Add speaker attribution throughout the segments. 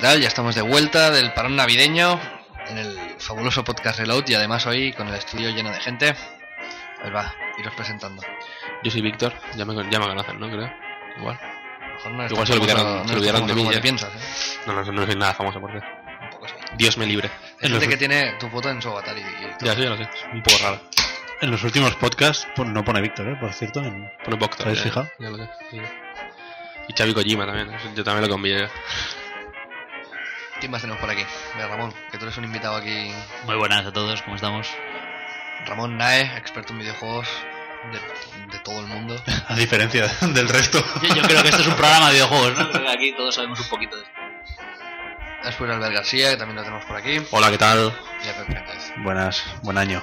Speaker 1: tal? Ya estamos de vuelta del parón navideño en el fabuloso podcast Reload y además hoy con el estudio lleno de gente. Pues va, iros presentando.
Speaker 2: Yo soy Víctor, ya me conocen, ¿no? Creo. Igual.
Speaker 1: Igual se olvidaron de mí. ¿Qué piensas?
Speaker 2: No soy nada famoso por qué.
Speaker 1: Un poco sí.
Speaker 2: Dios me libre.
Speaker 1: Hay gente que tiene tu foto en su avatar y todo.
Speaker 2: Ya lo sé. Es un poco raro.
Speaker 3: En los últimos podcasts no pone Víctor, por cierto.
Speaker 2: Pone Víctor.
Speaker 3: ¿Te habéis fijado?
Speaker 2: Ya lo sé. Sí. Y Xavi Kojima también. Yo también lo convié.
Speaker 1: ¿Quién más tenemos por aquí? Mira, Ramón, que tú eres un invitado aquí.
Speaker 4: Muy buenas a todos, ¿cómo estamos?
Speaker 1: Ramón Nae, experto en videojuegos de todo el mundo.
Speaker 3: A diferencia del resto.
Speaker 4: Yo creo que esto es un programa de videojuegos, ¿no? Creo que aquí todos sabemos un poquito de esto.
Speaker 1: Después Albert García, que también lo tenemos por aquí.
Speaker 2: Hola, ¿qué tal?
Speaker 1: Y a Pepe Méndez.
Speaker 3: Buenas, buen año.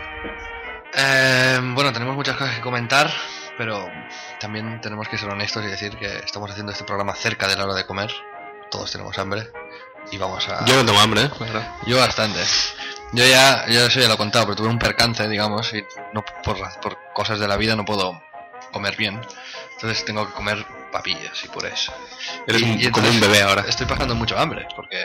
Speaker 1: Bueno, tenemos muchas cosas que comentar, pero también tenemos que ser honestos y decir que estamos haciendo este programa cerca de la hora de comer. Todos tenemos hambre y vamos a...
Speaker 2: Yo no tengo hambre, Claro.
Speaker 1: Yo bastante. Yo eso ya lo he contado, pero tuve un percance, digamos, y no por cosas de la vida no puedo comer bien. Entonces tengo que comer papillas y purés.
Speaker 2: Eres como un bebé ahora.
Speaker 1: Estoy pasando mucho hambre porque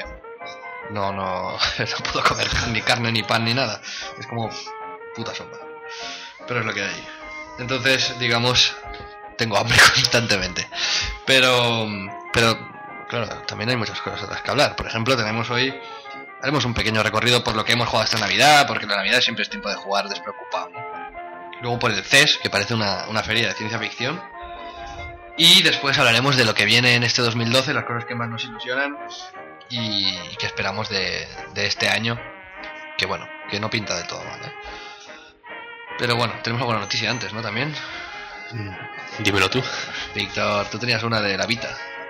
Speaker 1: no puedo comer ni carne, ni pan, ni nada. Es como puta sopa. Pero es lo que hay. Entonces, digamos, tengo hambre constantemente. Pero claro, también hay muchas cosas otras que hablar. Por ejemplo, haremos un pequeño recorrido por lo que hemos jugado esta Navidad, porque la Navidad siempre es tiempo de jugar despreocupado, ¿no? Luego por el CES, que parece una feria de ciencia ficción. Y después hablaremos de lo que viene en este 2012, las cosas que más nos ilusionan y que esperamos de este año, que bueno, que no pinta del todo mal, ¿eh? Pero bueno, tenemos alguna noticia antes, ¿no? También.
Speaker 2: Dímelo tú.
Speaker 1: Víctor, tú tenías una de la Vita.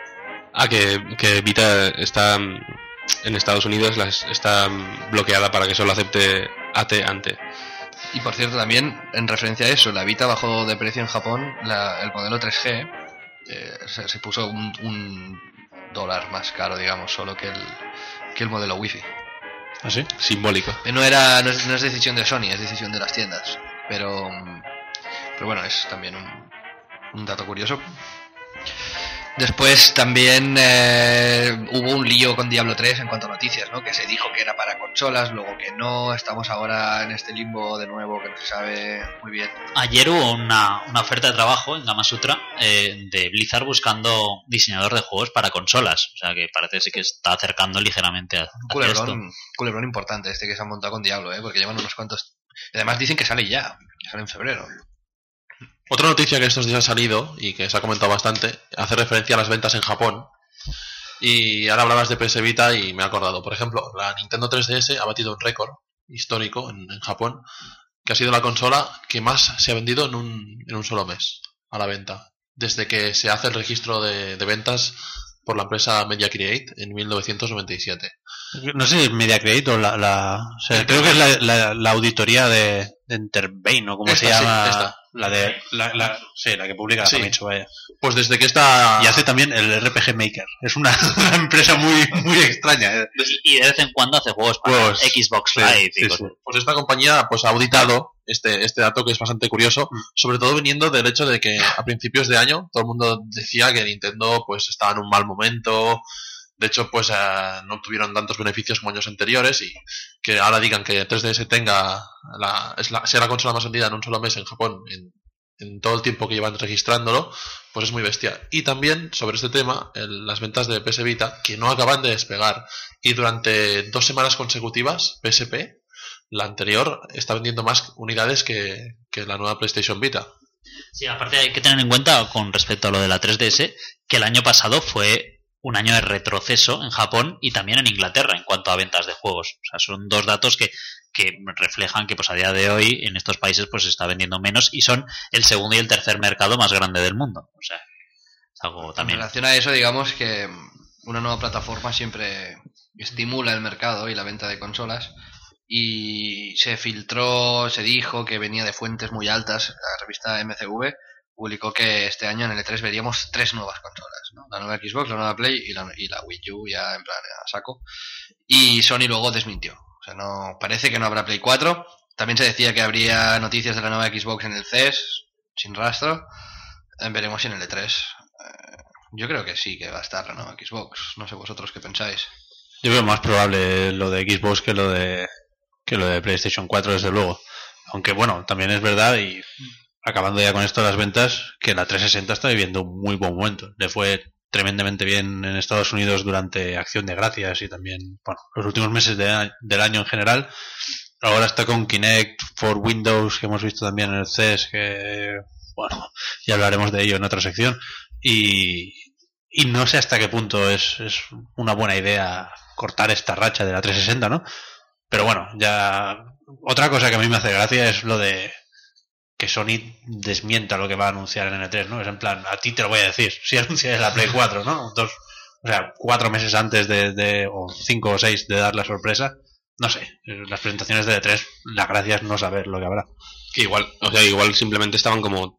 Speaker 2: Que Vita está en Estados Unidos, está bloqueada para que solo acepte AT ante.
Speaker 1: Y por cierto, también en referencia a eso, la Vita bajó de precio en Japón, el modelo 3G se puso un dólar más caro, digamos, solo que el modelo Wi-Fi.
Speaker 3: ¿Ah, sí?
Speaker 2: Simbólico.
Speaker 1: No es decisión de Sony, es decisión de las tiendas. Pero bueno, es también un dato curioso. Después también hubo un lío con Diablo 3 en cuanto a noticias, ¿no? Que se dijo que era para consolas, luego que no. Estamos ahora en este limbo de nuevo que no se sabe muy bien.
Speaker 4: Ayer hubo una oferta de trabajo en Gamasutra de Blizzard buscando diseñador de juegos para consolas. O sea que parece que se está acercando ligeramente a
Speaker 1: culebrón importante este que se ha montado con Diablo, porque llevan unos cuantos. Además dicen que sale sale en febrero.
Speaker 2: Otra noticia que estos días ha salido y que se ha comentado bastante hace referencia a las ventas en Japón. Y ahora hablabas de PS Vita y me he acordado. Por ejemplo, la Nintendo 3DS ha batido un récord histórico en Japón, que ha sido la consola que más se ha vendido en un solo mes a la venta, desde que se hace el registro de ventas por la empresa Media Create en 1997.
Speaker 3: No sé si es Media Create o o sea, creo que es la auditoría de Enterbrain, ¿no? ¿Cómo se llama?
Speaker 2: Sí, esta.
Speaker 3: La que publica Famitsu, vaya.
Speaker 2: Pues desde que está...
Speaker 3: Y hace también el RPG Maker. Es una empresa muy, muy extraña.
Speaker 4: Y de vez en cuando hace juegos para Xbox Live y cosas.
Speaker 2: Pues esta compañía pues ha auditado este dato que es bastante curioso, sobre todo viniendo del hecho de que a principios de año todo el mundo decía que Nintendo pues estaba en un mal momento. De hecho, pues no obtuvieron tantos beneficios como años anteriores y que ahora digan que 3DS sea la consola más vendida en un solo mes en Japón en todo el tiempo que llevan registrándolo, pues es muy bestia. Y también sobre este tema, las ventas de PS Vita, que no acaban de despegar. Y durante 2 semanas consecutivas, PSP, la anterior, está vendiendo más unidades que la nueva PlayStation Vita.
Speaker 4: Sí, aparte hay que tener en cuenta con respecto a lo de la 3DS, que el año pasado fue un año de retroceso en Japón y también en Inglaterra en cuanto a ventas de juegos. O sea, son dos datos que reflejan que pues a día de hoy en estos países pues se está vendiendo menos y son el segundo y el tercer mercado más grande del mundo. O sea, es algo también...
Speaker 1: En relación a eso, digamos que una nueva plataforma siempre estimula el mercado y la venta de consolas. Y se dijo que venía de fuentes muy altas. La revista MCV publicó que este año en el E3 veríamos 3 nuevas consolas, ¿no? La nueva Xbox, la nueva Play y la Wii U ya en plan a saco. Y Sony luego desmintió. O sea, no parece que no habrá Play 4. También se decía que habría noticias de la nueva Xbox en el CES, sin rastro. Veremos si en el E3 Yo creo que sí, que va a estar la nueva Xbox. No sé vosotros qué pensáis.
Speaker 3: Yo veo más probable lo de Xbox que lo de PlayStation 4, desde luego. Aunque bueno, también es verdad, y acabando ya con esto de las ventas, que la 360 está viviendo un muy buen momento. Le fue tremendamente bien en Estados Unidos durante Acción de Gracias y también, bueno, los últimos meses del año en general. Ahora está con Kinect for Windows, que hemos visto también en el CES, que bueno, ya hablaremos de ello en otra sección. Y no sé hasta qué punto es una buena idea cortar esta racha de la 360, ¿no? Pero bueno, ya otra cosa que a mí me hace gracia es lo de que Sony desmienta lo que va a anunciar en E3, ¿no? Es en plan, a ti te lo voy a decir, si anuncias la Play 4, ¿no? 4 meses antes o 5 o 6 de dar la sorpresa. No sé, las presentaciones de E3, la gracia es no saber lo que habrá.
Speaker 5: Que igual simplemente estaban como...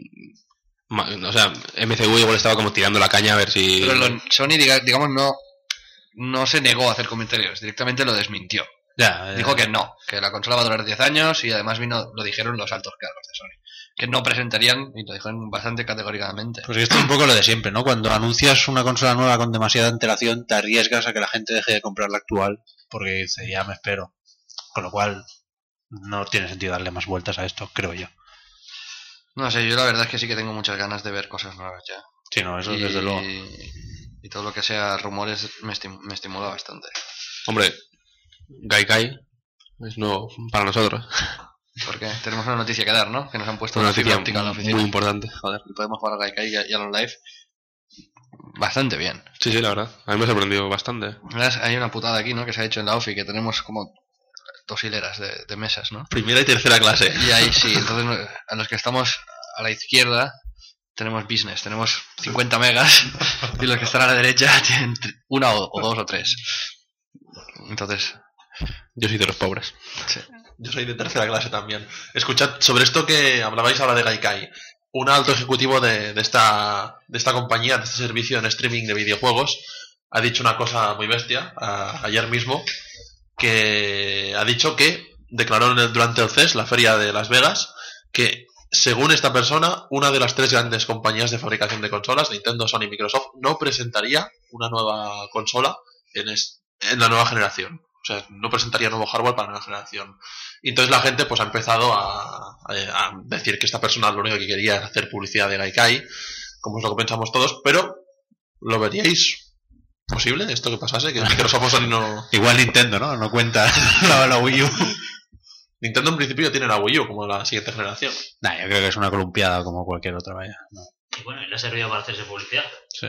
Speaker 5: O sea, MCU igual estaba como tirando la caña a ver si...
Speaker 1: Pero Sony, digamos, no se negó a hacer comentarios, directamente lo desmintió. Dijo que no, que la consola va a durar 10 años y además lo dijeron los altos cargos de Sony. Que no presentarían, y lo dijeron bastante categóricamente.
Speaker 3: Pues esto es un poco lo de siempre, ¿no? Cuando anuncias una consola nueva con demasiada antelación, te arriesgas a que la gente deje de comprar la actual porque dice, ya me espero. Con lo cual, no tiene sentido darle más vueltas a esto, creo yo.
Speaker 1: No sé, yo la verdad es que sí que tengo muchas ganas de ver cosas nuevas ya.
Speaker 3: Sí, no, eso desde luego.
Speaker 1: Y todo lo que sea rumores me estimula bastante.
Speaker 5: Hombre, Gaikai es nuevo para nosotros.
Speaker 1: Porque tenemos una noticia que dar, ¿no? Que nos han puesto
Speaker 5: una
Speaker 1: una fibra
Speaker 5: noticia
Speaker 1: óptica en la oficina.
Speaker 5: muy importante.
Speaker 1: Joder, y podemos jugar a Gaikai y a los live bastante bien.
Speaker 5: Sí, la verdad. A mí me ha sorprendido bastante.
Speaker 1: Hay una putada aquí, ¿no? Que se ha hecho en la OFI, que tenemos como 2 hileras de mesas, ¿no?
Speaker 5: Primera y tercera clase.
Speaker 1: Y ahí sí, entonces a los que estamos a la izquierda tenemos business, tenemos 50 megas y los que están a la derecha tienen 1 o 2 o 3. Entonces...
Speaker 5: Yo soy de los pobres.
Speaker 1: Sí.
Speaker 2: Yo soy de tercera clase también. Escuchad, sobre esto que hablabais ahora de Gaikai, un alto ejecutivo de esta compañía, de este servicio en streaming de videojuegos, ha dicho una cosa muy bestia ayer mismo, que ha dicho que declaró durante el CES, la feria de Las Vegas, que según esta persona, una de las 3 grandes compañías de fabricación de consolas, Nintendo, Sony y Microsoft, no presentaría una nueva consola en la nueva generación. O sea, no presentaría nuevo hardware para la nueva generación. Y entonces la gente pues ha empezado a decir que esta persona lo único que quería era hacer publicidad de Gaikai, como es lo que pensamos todos, pero ¿lo veríais posible esto que pasase? Que Microsoft o Sony no...
Speaker 3: Igual Nintendo, ¿no? No cuenta la Wii U.
Speaker 2: Nintendo en principio tiene la Wii U como la siguiente generación.
Speaker 3: Nah, yo creo que es una columpiada como cualquier otra, vaya. No.
Speaker 4: Y bueno, y le ha servido para hacerse publicidad.
Speaker 3: Sí.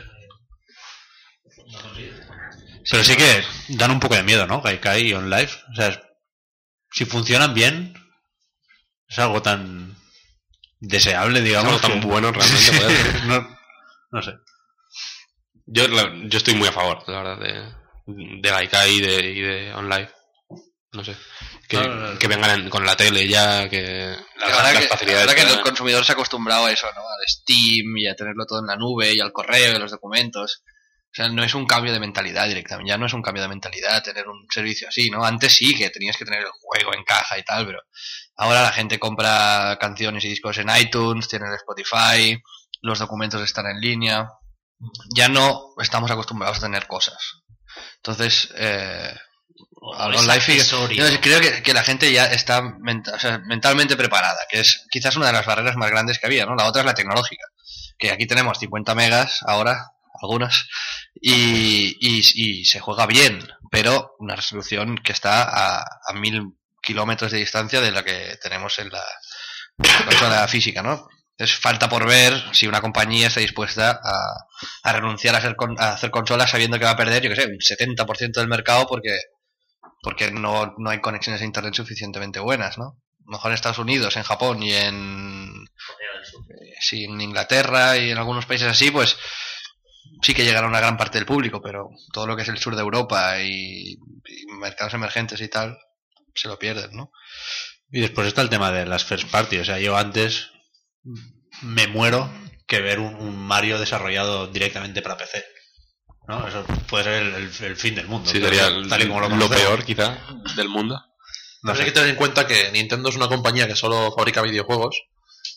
Speaker 4: No consigue.
Speaker 3: Pero sí que dan un poco de miedo, ¿no? Gaikai y OnLive. O sea, si funcionan bien, es algo tan deseable, digamos.
Speaker 5: Es algo tan bueno realmente.
Speaker 3: Sí, no sé.
Speaker 5: Yo estoy muy a favor, la verdad, de Gaikai y de OnLive. No sé. Que vengan con la tele ya, que las facilidades.
Speaker 1: La verdad que el consumidor se ha acostumbrado a eso, ¿no? Al Steam y a tenerlo todo en la nube y al correo y los documentos. O sea, no es un cambio de mentalidad directamente, ya no es un cambio de mentalidad tener un servicio así, ¿no? Antes sí que tenías que tener el juego en caja y tal, pero ahora la gente compra canciones y discos en iTunes, tiene el Spotify, los documentos están en línea, ya no estamos acostumbrados a tener cosas. Entonces, yo creo que la gente ya está mentalmente preparada, que es quizás una de las barreras más grandes que había, ¿no? La otra es la tecnológica, que aquí tenemos 50 megas ahora, algunas, y se juega bien, pero una resolución que está a 1000 kilómetros de distancia de la que tenemos en la consola física, ¿no? Entonces falta por ver si una compañía está dispuesta a renunciar a hacer consolas sabiendo que va a perder, yo que sé, un 70% del mercado porque no hay conexiones a internet suficientemente buenas, ¿no? A lo mejor en Estados Unidos, en Japón y en Inglaterra y en algunos países así, pues sí que llegará a una gran parte del público, pero todo lo que es el sur de Europa y mercados emergentes y tal, se lo pierden, ¿no?
Speaker 3: Y después está el tema de las first party. O sea, yo antes me muero que ver un Mario desarrollado directamente para PC, ¿no? Eso puede ser el fin del mundo.
Speaker 5: Sí, sería
Speaker 3: tal y como
Speaker 5: lo peor, quizá, del mundo.
Speaker 2: No sé. Hay que tener en cuenta que Nintendo es una compañía que solo fabrica videojuegos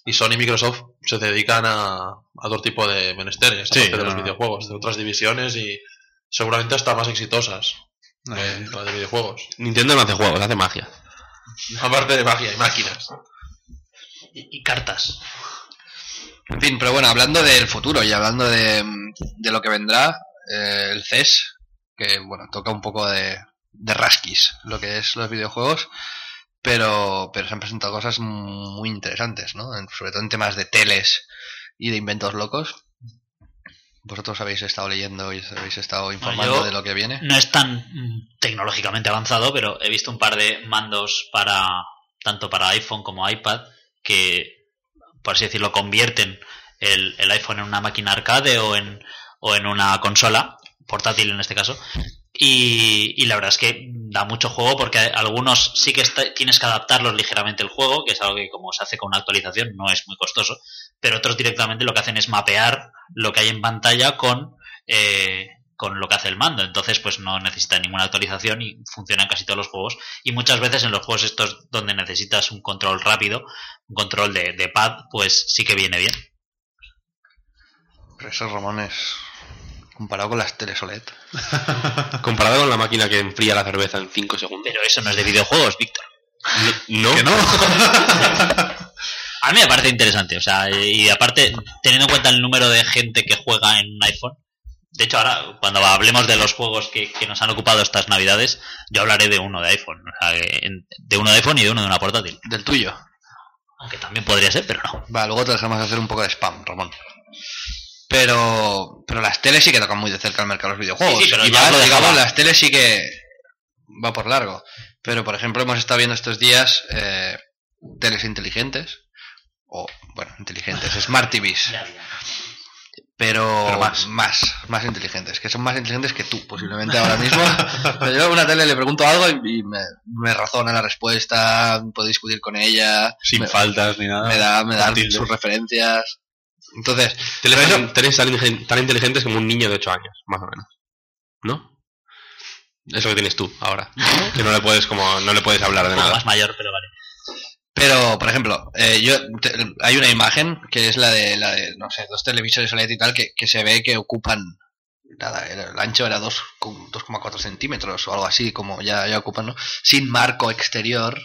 Speaker 2: Y Sony y Microsoft se dedican a otro tipo de menesteres, aparte de los videojuegos, de otras divisiones y seguramente hasta más exitosas de videojuegos.
Speaker 5: Nintendo no hace juegos, hace magia.
Speaker 2: Aparte de magia y máquinas.
Speaker 4: Y cartas.
Speaker 1: En fin, pero bueno, hablando del futuro y hablando de lo que vendrá, el CES, que bueno, toca un poco de rasquis lo que es los videojuegos, pero se han presentado cosas muy interesantes, ¿no? Sobre todo en temas de teles y de inventos locos. Vosotros habéis estado leyendo y habéis estado informando de lo que viene.
Speaker 4: No es tan tecnológicamente avanzado, pero he visto un par de mandos tanto para iPhone como iPad que, por así decirlo, convierten el iPhone en una máquina arcade o en una consola portátil en este caso. Y la verdad es que da mucho juego porque algunos sí que tienes que adaptarlos ligeramente el juego, que es algo que como se hace con una actualización no es muy costoso, pero otros directamente lo que hacen es mapear lo que hay en pantalla con lo que hace el mando. Entonces pues no necesita ninguna actualización y funciona en casi todos los juegos. Y muchas veces en los juegos estos donde necesitas un control rápido, un control de pad, pues sí que viene bien.
Speaker 1: Pero eso, Ramón, es... comparado con las teles OLED.
Speaker 5: Comparado con la máquina que enfría la cerveza en 5 segundos.
Speaker 4: Pero eso no es de videojuegos, Víctor.
Speaker 5: No.
Speaker 2: ¿Que no?
Speaker 4: A mí me parece interesante, o sea, y aparte, teniendo en cuenta el número de gente que juega en un iPhone, de hecho ahora, cuando hablemos de los juegos que nos han ocupado estas navidades, yo hablaré de uno de iPhone, o sea, de uno de iPhone y de uno de una portátil.
Speaker 1: Del tuyo.
Speaker 4: Aunque también podría ser, pero no.
Speaker 1: Va, luego te dejamos hacer un poco de spam, Ramón. Pero las teles sí que tocan muy de cerca el mercado de los videojuegos.
Speaker 4: Sí, pero
Speaker 1: y
Speaker 4: ya
Speaker 1: más, digamos, las teles sí que va por largo. Pero, por ejemplo, hemos estado viendo estos días teles inteligentes. O, bueno, inteligentes, Smart TVs. Pero más inteligentes. Que son más inteligentes que tú, posiblemente ahora mismo. Pero yo a una tele le pregunto algo y me razona la respuesta. Puedo discutir con ella.
Speaker 3: Sin faltas ni nada.
Speaker 1: Me da sus referencias. Entonces,
Speaker 5: teles tan inteligentes como un niño de 8 años, más o menos. ¿No? Eso que tienes tú ahora. Que no le puedes hablar de nada.
Speaker 4: Más mayor, pero vale.
Speaker 1: Pero, por ejemplo, hay una imagen que es la de no sé, 2 televisores OLED y tal que se ve que ocupan nada, el ancho era 2,4 centímetros o algo así, como ya ocupan, ¿no? Sin marco exterior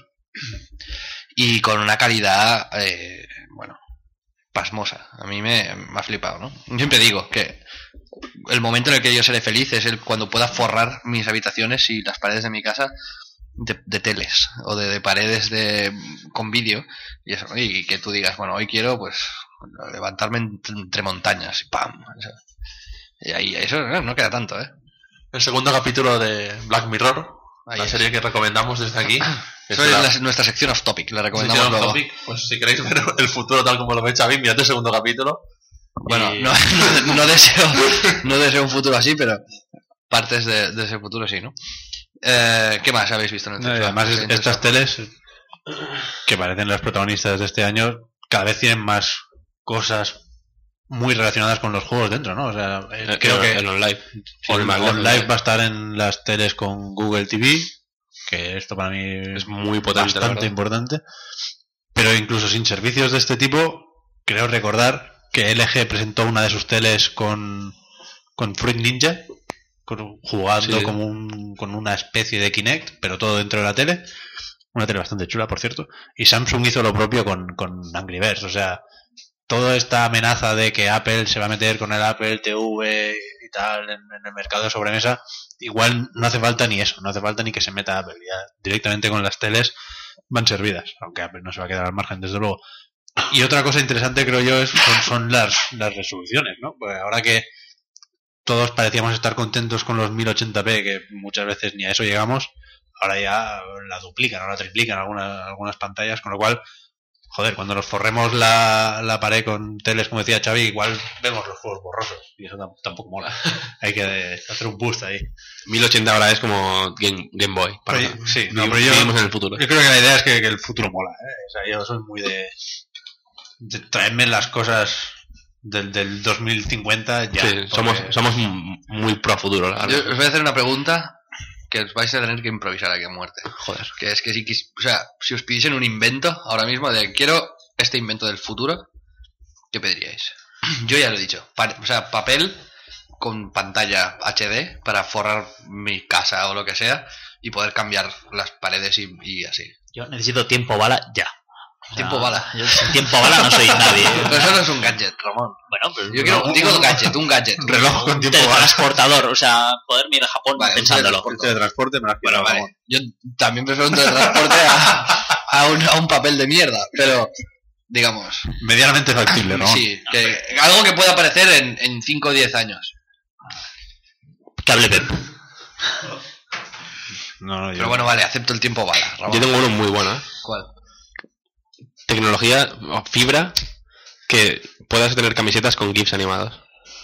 Speaker 1: y con una calidad, bueno, pasmosa. A mí me ha flipado, ¿no? Yo siempre digo que el momento en el que yo seré feliz es cuando pueda forrar mis habitaciones y las paredes de mi casa de teles o de paredes con vídeo y eso, ¿no? Y que tú digas, bueno, hoy quiero pues levantarme entre montañas y ¡pam! O sea, y ahí eso no queda tanto, ¿eh?
Speaker 2: El segundo capítulo de Black Mirror, la serie que recomendamos desde aquí.
Speaker 1: Eso es nuestra sección off topic, la recomendamos luego.
Speaker 2: Topic, pues si queréis ver el futuro tal como lo ve Xavi, mirad el segundo capítulo.
Speaker 1: Bueno, no deseo un futuro así, pero partes de ese futuro sí, ¿no? ¿Qué más habéis visto en el texto?
Speaker 3: Además, estas teles que parecen las protagonistas de este año cada vez tienen más cosas muy relacionadas con los juegos dentro, ¿no? O sea, creo que
Speaker 5: el OnLive.
Speaker 3: OnLive va a estar en las teles con Google TV, que esto para mí
Speaker 5: es muy potente,
Speaker 3: bastante importante. Pero incluso sin servicios de este tipo, creo recordar que LG presentó una de sus teles con Fruit Ninja, jugando
Speaker 5: sí,
Speaker 3: con una especie de Kinect, pero todo dentro de la tele. Una tele bastante chula, por cierto. Y Samsung hizo lo propio con Angry Birds. O sea, toda esta amenaza de que Apple se va a meter con el Apple TV y tal en el mercado de sobremesa, igual no hace falta ni eso, no hace falta ni que se meta Apple. Ya directamente con las teles van servidas, aunque Apple no se va a quedar al margen, desde luego. Y otra cosa interesante, creo yo, son las resoluciones, ¿no? Pues ahora que todos parecíamos estar contentos con los 1080p, que muchas veces ni a eso llegamos, ahora ya la duplican o la triplican algunas pantallas, con lo cual, joder, cuando nos forremos la pared con teles, como decía Xavi, igual vemos los juegos borrosos, y eso tampoco mola. Hay que hacer un boost ahí.
Speaker 5: 1080 ahora es como Game Boy.
Speaker 3: Sí,
Speaker 5: pero vivimos en el futuro.
Speaker 3: Yo creo que la idea es que el futuro mola, ¿eh? O sea, yo soy muy de traerme las cosas del 2050 ya. Sí,
Speaker 5: somos muy pro futuro, la verdad.
Speaker 1: Yo os voy a hacer una pregunta que os vais a tener que improvisar aquí a muerte.
Speaker 5: Joder.
Speaker 1: Que es que si os pidiesen un invento ahora mismo de quiero este invento del futuro, ¿qué pediríais? Yo ya lo he dicho. O sea, papel con pantalla HD para forrar mi casa o lo que sea y poder cambiar las paredes y así.
Speaker 4: Yo necesito tiempo bala ya.
Speaker 1: Tiempo bala.
Speaker 4: Yo sin tiempo bala no soy nadie.
Speaker 1: Pero eso no es un gadget, Ramón.
Speaker 4: Bueno, pues
Speaker 1: Yo quiero, digo gadget, un gadget.
Speaker 3: Un reloj con
Speaker 4: un
Speaker 3: tiempo bala.
Speaker 4: teletransportador, o sea, poder ir a Japón
Speaker 1: Vale,
Speaker 4: pensándolo.
Speaker 1: un
Speaker 3: El teletransporte me lo has
Speaker 1: Bueno,
Speaker 3: quitado,
Speaker 1: vale. Yo también prefiero un teletransporte a un papel de mierda, pero digamos,
Speaker 3: medianamente factible, ¿no?
Speaker 1: sí, algo que pueda aparecer en 5 o 10 años.
Speaker 4: Cable Pep.
Speaker 3: No,
Speaker 1: Pero bueno, vale, acepto el tiempo bala. Ramón.
Speaker 5: Yo tengo uno muy bueno, ¿eh?
Speaker 1: ¿Cuál?
Speaker 5: Tecnología o fibra que puedas tener camisetas con GIFs animados.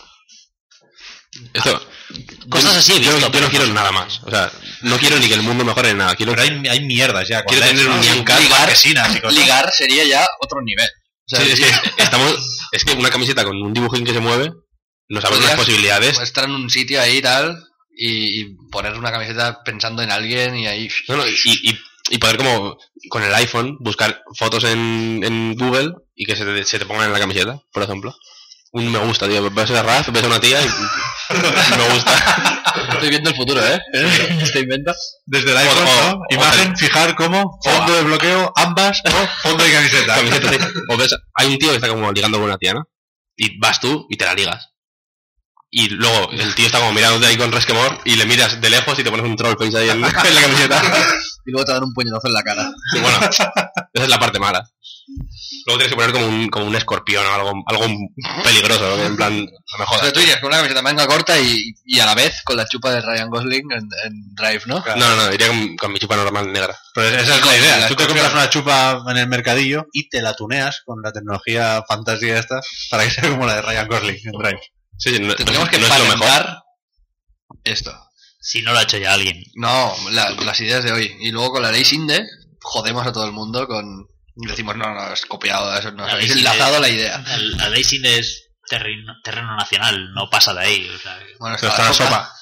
Speaker 5: Esto,
Speaker 4: Cosas así he
Speaker 5: yo
Speaker 4: visto,
Speaker 5: no
Speaker 4: pero
Speaker 5: quiero
Speaker 4: no.
Speaker 5: nada más. O sea, no quiero ni que el mundo mejore en nada. Quiero
Speaker 3: Pero hay mierdas ya.
Speaker 5: Quiero tener un Nyan-Cat,
Speaker 3: marquesinas y cosas.
Speaker 1: Ligar sería ya otro nivel. O sea,
Speaker 5: Sí, es que una camiseta con un dibujín que se mueve nos abre unas
Speaker 1: podrías
Speaker 5: posibilidades.
Speaker 1: estar en un sitio ahí y tal y poner una camiseta pensando en alguien y ahí...
Speaker 5: No, no, y poder como con el iPhone buscar fotos en Google y que se te pongan en la camiseta, por ejemplo. Un me gusta, tío. Ves a Raz, ves a una tía y me gusta.
Speaker 1: Estoy viendo el futuro, ¿eh? Este invento.
Speaker 3: Desde el iPhone,
Speaker 5: O-
Speaker 3: ¿no? Imagen, fijar como fondo de bloqueo, ambas, o fondo de camiseta.
Speaker 5: Camiseta, sí. O ves, hay un tío que está como ligando con una tía, ¿no? Y vas tú y te la ligas. Y luego el tío está como mirándote ahí con resquemor y le miras de lejos y te pones un troll face ahí en la camiseta.
Speaker 1: Y luego te dan un puñetazo en la cara.
Speaker 5: Y bueno, esa es la parte mala. Luego tienes que poner como un escorpión o algo peligroso, ¿no? En plan, no me
Speaker 1: O
Speaker 5: jodas.
Speaker 1: sea, tú irías con una camiseta manga corta y a la vez con la chupa de Ryan Gosling en Drive, ¿no?
Speaker 5: No, iría con mi chupa normal negra.
Speaker 3: Pero esa es
Speaker 1: con
Speaker 3: la idea.
Speaker 1: la
Speaker 3: Tú te
Speaker 1: escorpión.
Speaker 3: compras una chupa en el mercadillo y te la tuneas con la tecnología fantasía esta para que sea como la de Ryan Gosling en Drive.
Speaker 5: Sí, no,
Speaker 1: Tendríamos que
Speaker 5: no es lo mejor.
Speaker 1: patentar esto.
Speaker 4: Si no lo ha hecho ya alguien.
Speaker 1: No, las ideas de hoy. Y luego con la ley Sinde jodemos a todo el mundo con... Decimos, no, es copiado, eso no,
Speaker 4: La ley
Speaker 1: habéis
Speaker 4: Sinde-
Speaker 1: enlazado la idea.
Speaker 4: La ley sin es terreno nacional, no pasa de ahí. O sea,
Speaker 1: Bueno,
Speaker 3: Pero está la sopa.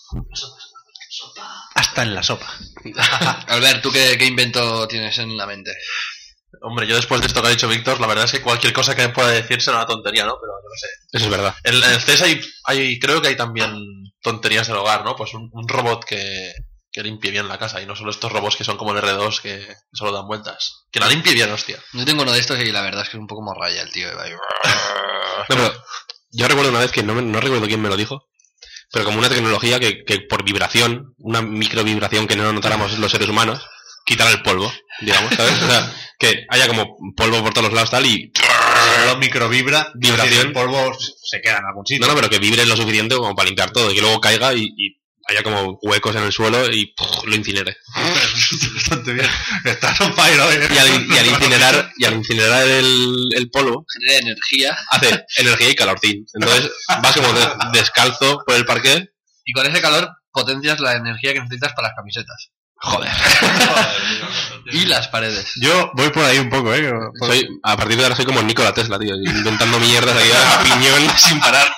Speaker 3: Hasta en la sopa.
Speaker 1: Albert, ¿tú qué invento tienes en la mente?
Speaker 2: Hombre, yo después de esto que ha dicho Víctor, la verdad es que cualquier cosa que me pueda decir será una tontería, ¿no? Pero yo no sé.
Speaker 5: Eso es verdad.
Speaker 2: En el CES creo que hay también tonterías del hogar, ¿no? Pues un robot que limpie bien la casa y no solo estos robots que son como el R2 que solo dan vueltas. Que la limpie bien, hostia.
Speaker 1: Yo tengo uno de estos y la verdad es que es un poco morralla el tío. Y va ahí.
Speaker 5: No, pero yo recuerdo una vez que no recuerdo quién me lo dijo, pero como una tecnología que por vibración, una microvibración que no notáramos los seres humanos, quitar el polvo, digamos, ¿sabes? O sea, que haya como polvo por todos los lados tal y...
Speaker 3: Solo microvibra,
Speaker 5: Vibración.
Speaker 3: el polvo se queda en algún sitio.
Speaker 5: No, pero que vibre lo suficiente como para limpiar todo y que luego caiga y haya como huecos en el suelo y lo incinere.
Speaker 3: Bastante bien. Estás on fire hoy.
Speaker 5: Y al incinerar el polvo,
Speaker 1: Genera energía.
Speaker 5: hace energía y calorcín. Entonces vas como descalzo por el parquet.
Speaker 1: Y con ese calor potencias la energía que necesitas para las camisetas.
Speaker 5: Joder.
Speaker 1: Y las paredes.
Speaker 3: Yo voy por ahí un poco,
Speaker 5: A partir de ahora soy como Nikola Tesla, tío, inventando mierdas aquí a piñón sin parar.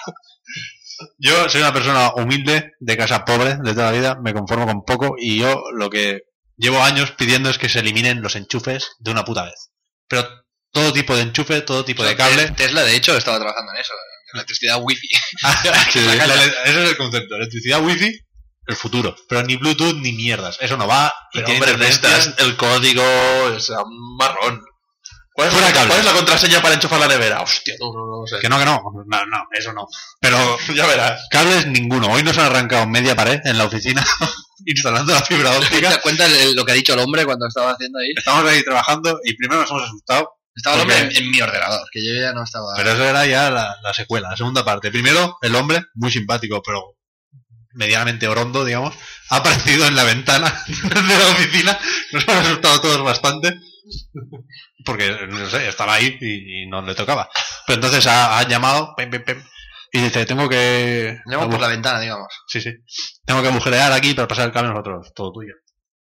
Speaker 3: Yo soy una persona humilde, de casa pobre, de toda la vida, me conformo con poco y yo lo que llevo años pidiendo es que se eliminen los enchufes de una puta vez. Pero todo tipo de enchufe, todo tipo de cable.
Speaker 1: Tesla, de hecho, estaba trabajando en eso. En electricidad wifi.
Speaker 3: Ese es el concepto. Electricidad wifi, el futuro. Pero ni Bluetooth ni mierdas. Eso no va. Y
Speaker 2: Pero,
Speaker 3: tiene
Speaker 2: hombre,
Speaker 3: interferencias.
Speaker 2: necesitas el código, o sea, un marrón. ¿Cuál
Speaker 3: Fuera cable.
Speaker 2: es la contraseña para enchufar la nevera? Hostia, no sé.
Speaker 3: Que no, no, eso no. Pero
Speaker 2: Ya verás.
Speaker 3: cables ninguno. Hoy nos han arrancado media pared en la oficina instalando la fibra
Speaker 1: ¿Te
Speaker 3: óptica.
Speaker 1: das cuenta lo que ha dicho el hombre cuando estaba haciendo ahí?
Speaker 3: Estamos ahí trabajando y primero nos hemos asustado.
Speaker 1: Estaba el hombre
Speaker 3: Porque-
Speaker 1: en mi ordenador, que yo ya no estaba...
Speaker 3: Pero eso era ya la secuela, la segunda parte. Primero, el hombre, muy simpático, pero medianamente orondo, digamos, ha aparecido en la ventana de la oficina. Nos han asustado todos bastante. Porque, no sé, estaba ahí y no le tocaba. Pero entonces ha llamado, pem, pem, pem, y dice, tengo que...
Speaker 1: Llevamos por la ventana, digamos.
Speaker 3: Sí, sí. Tengo que agujerear aquí para pasar el cable a nosotros, todo tuyo.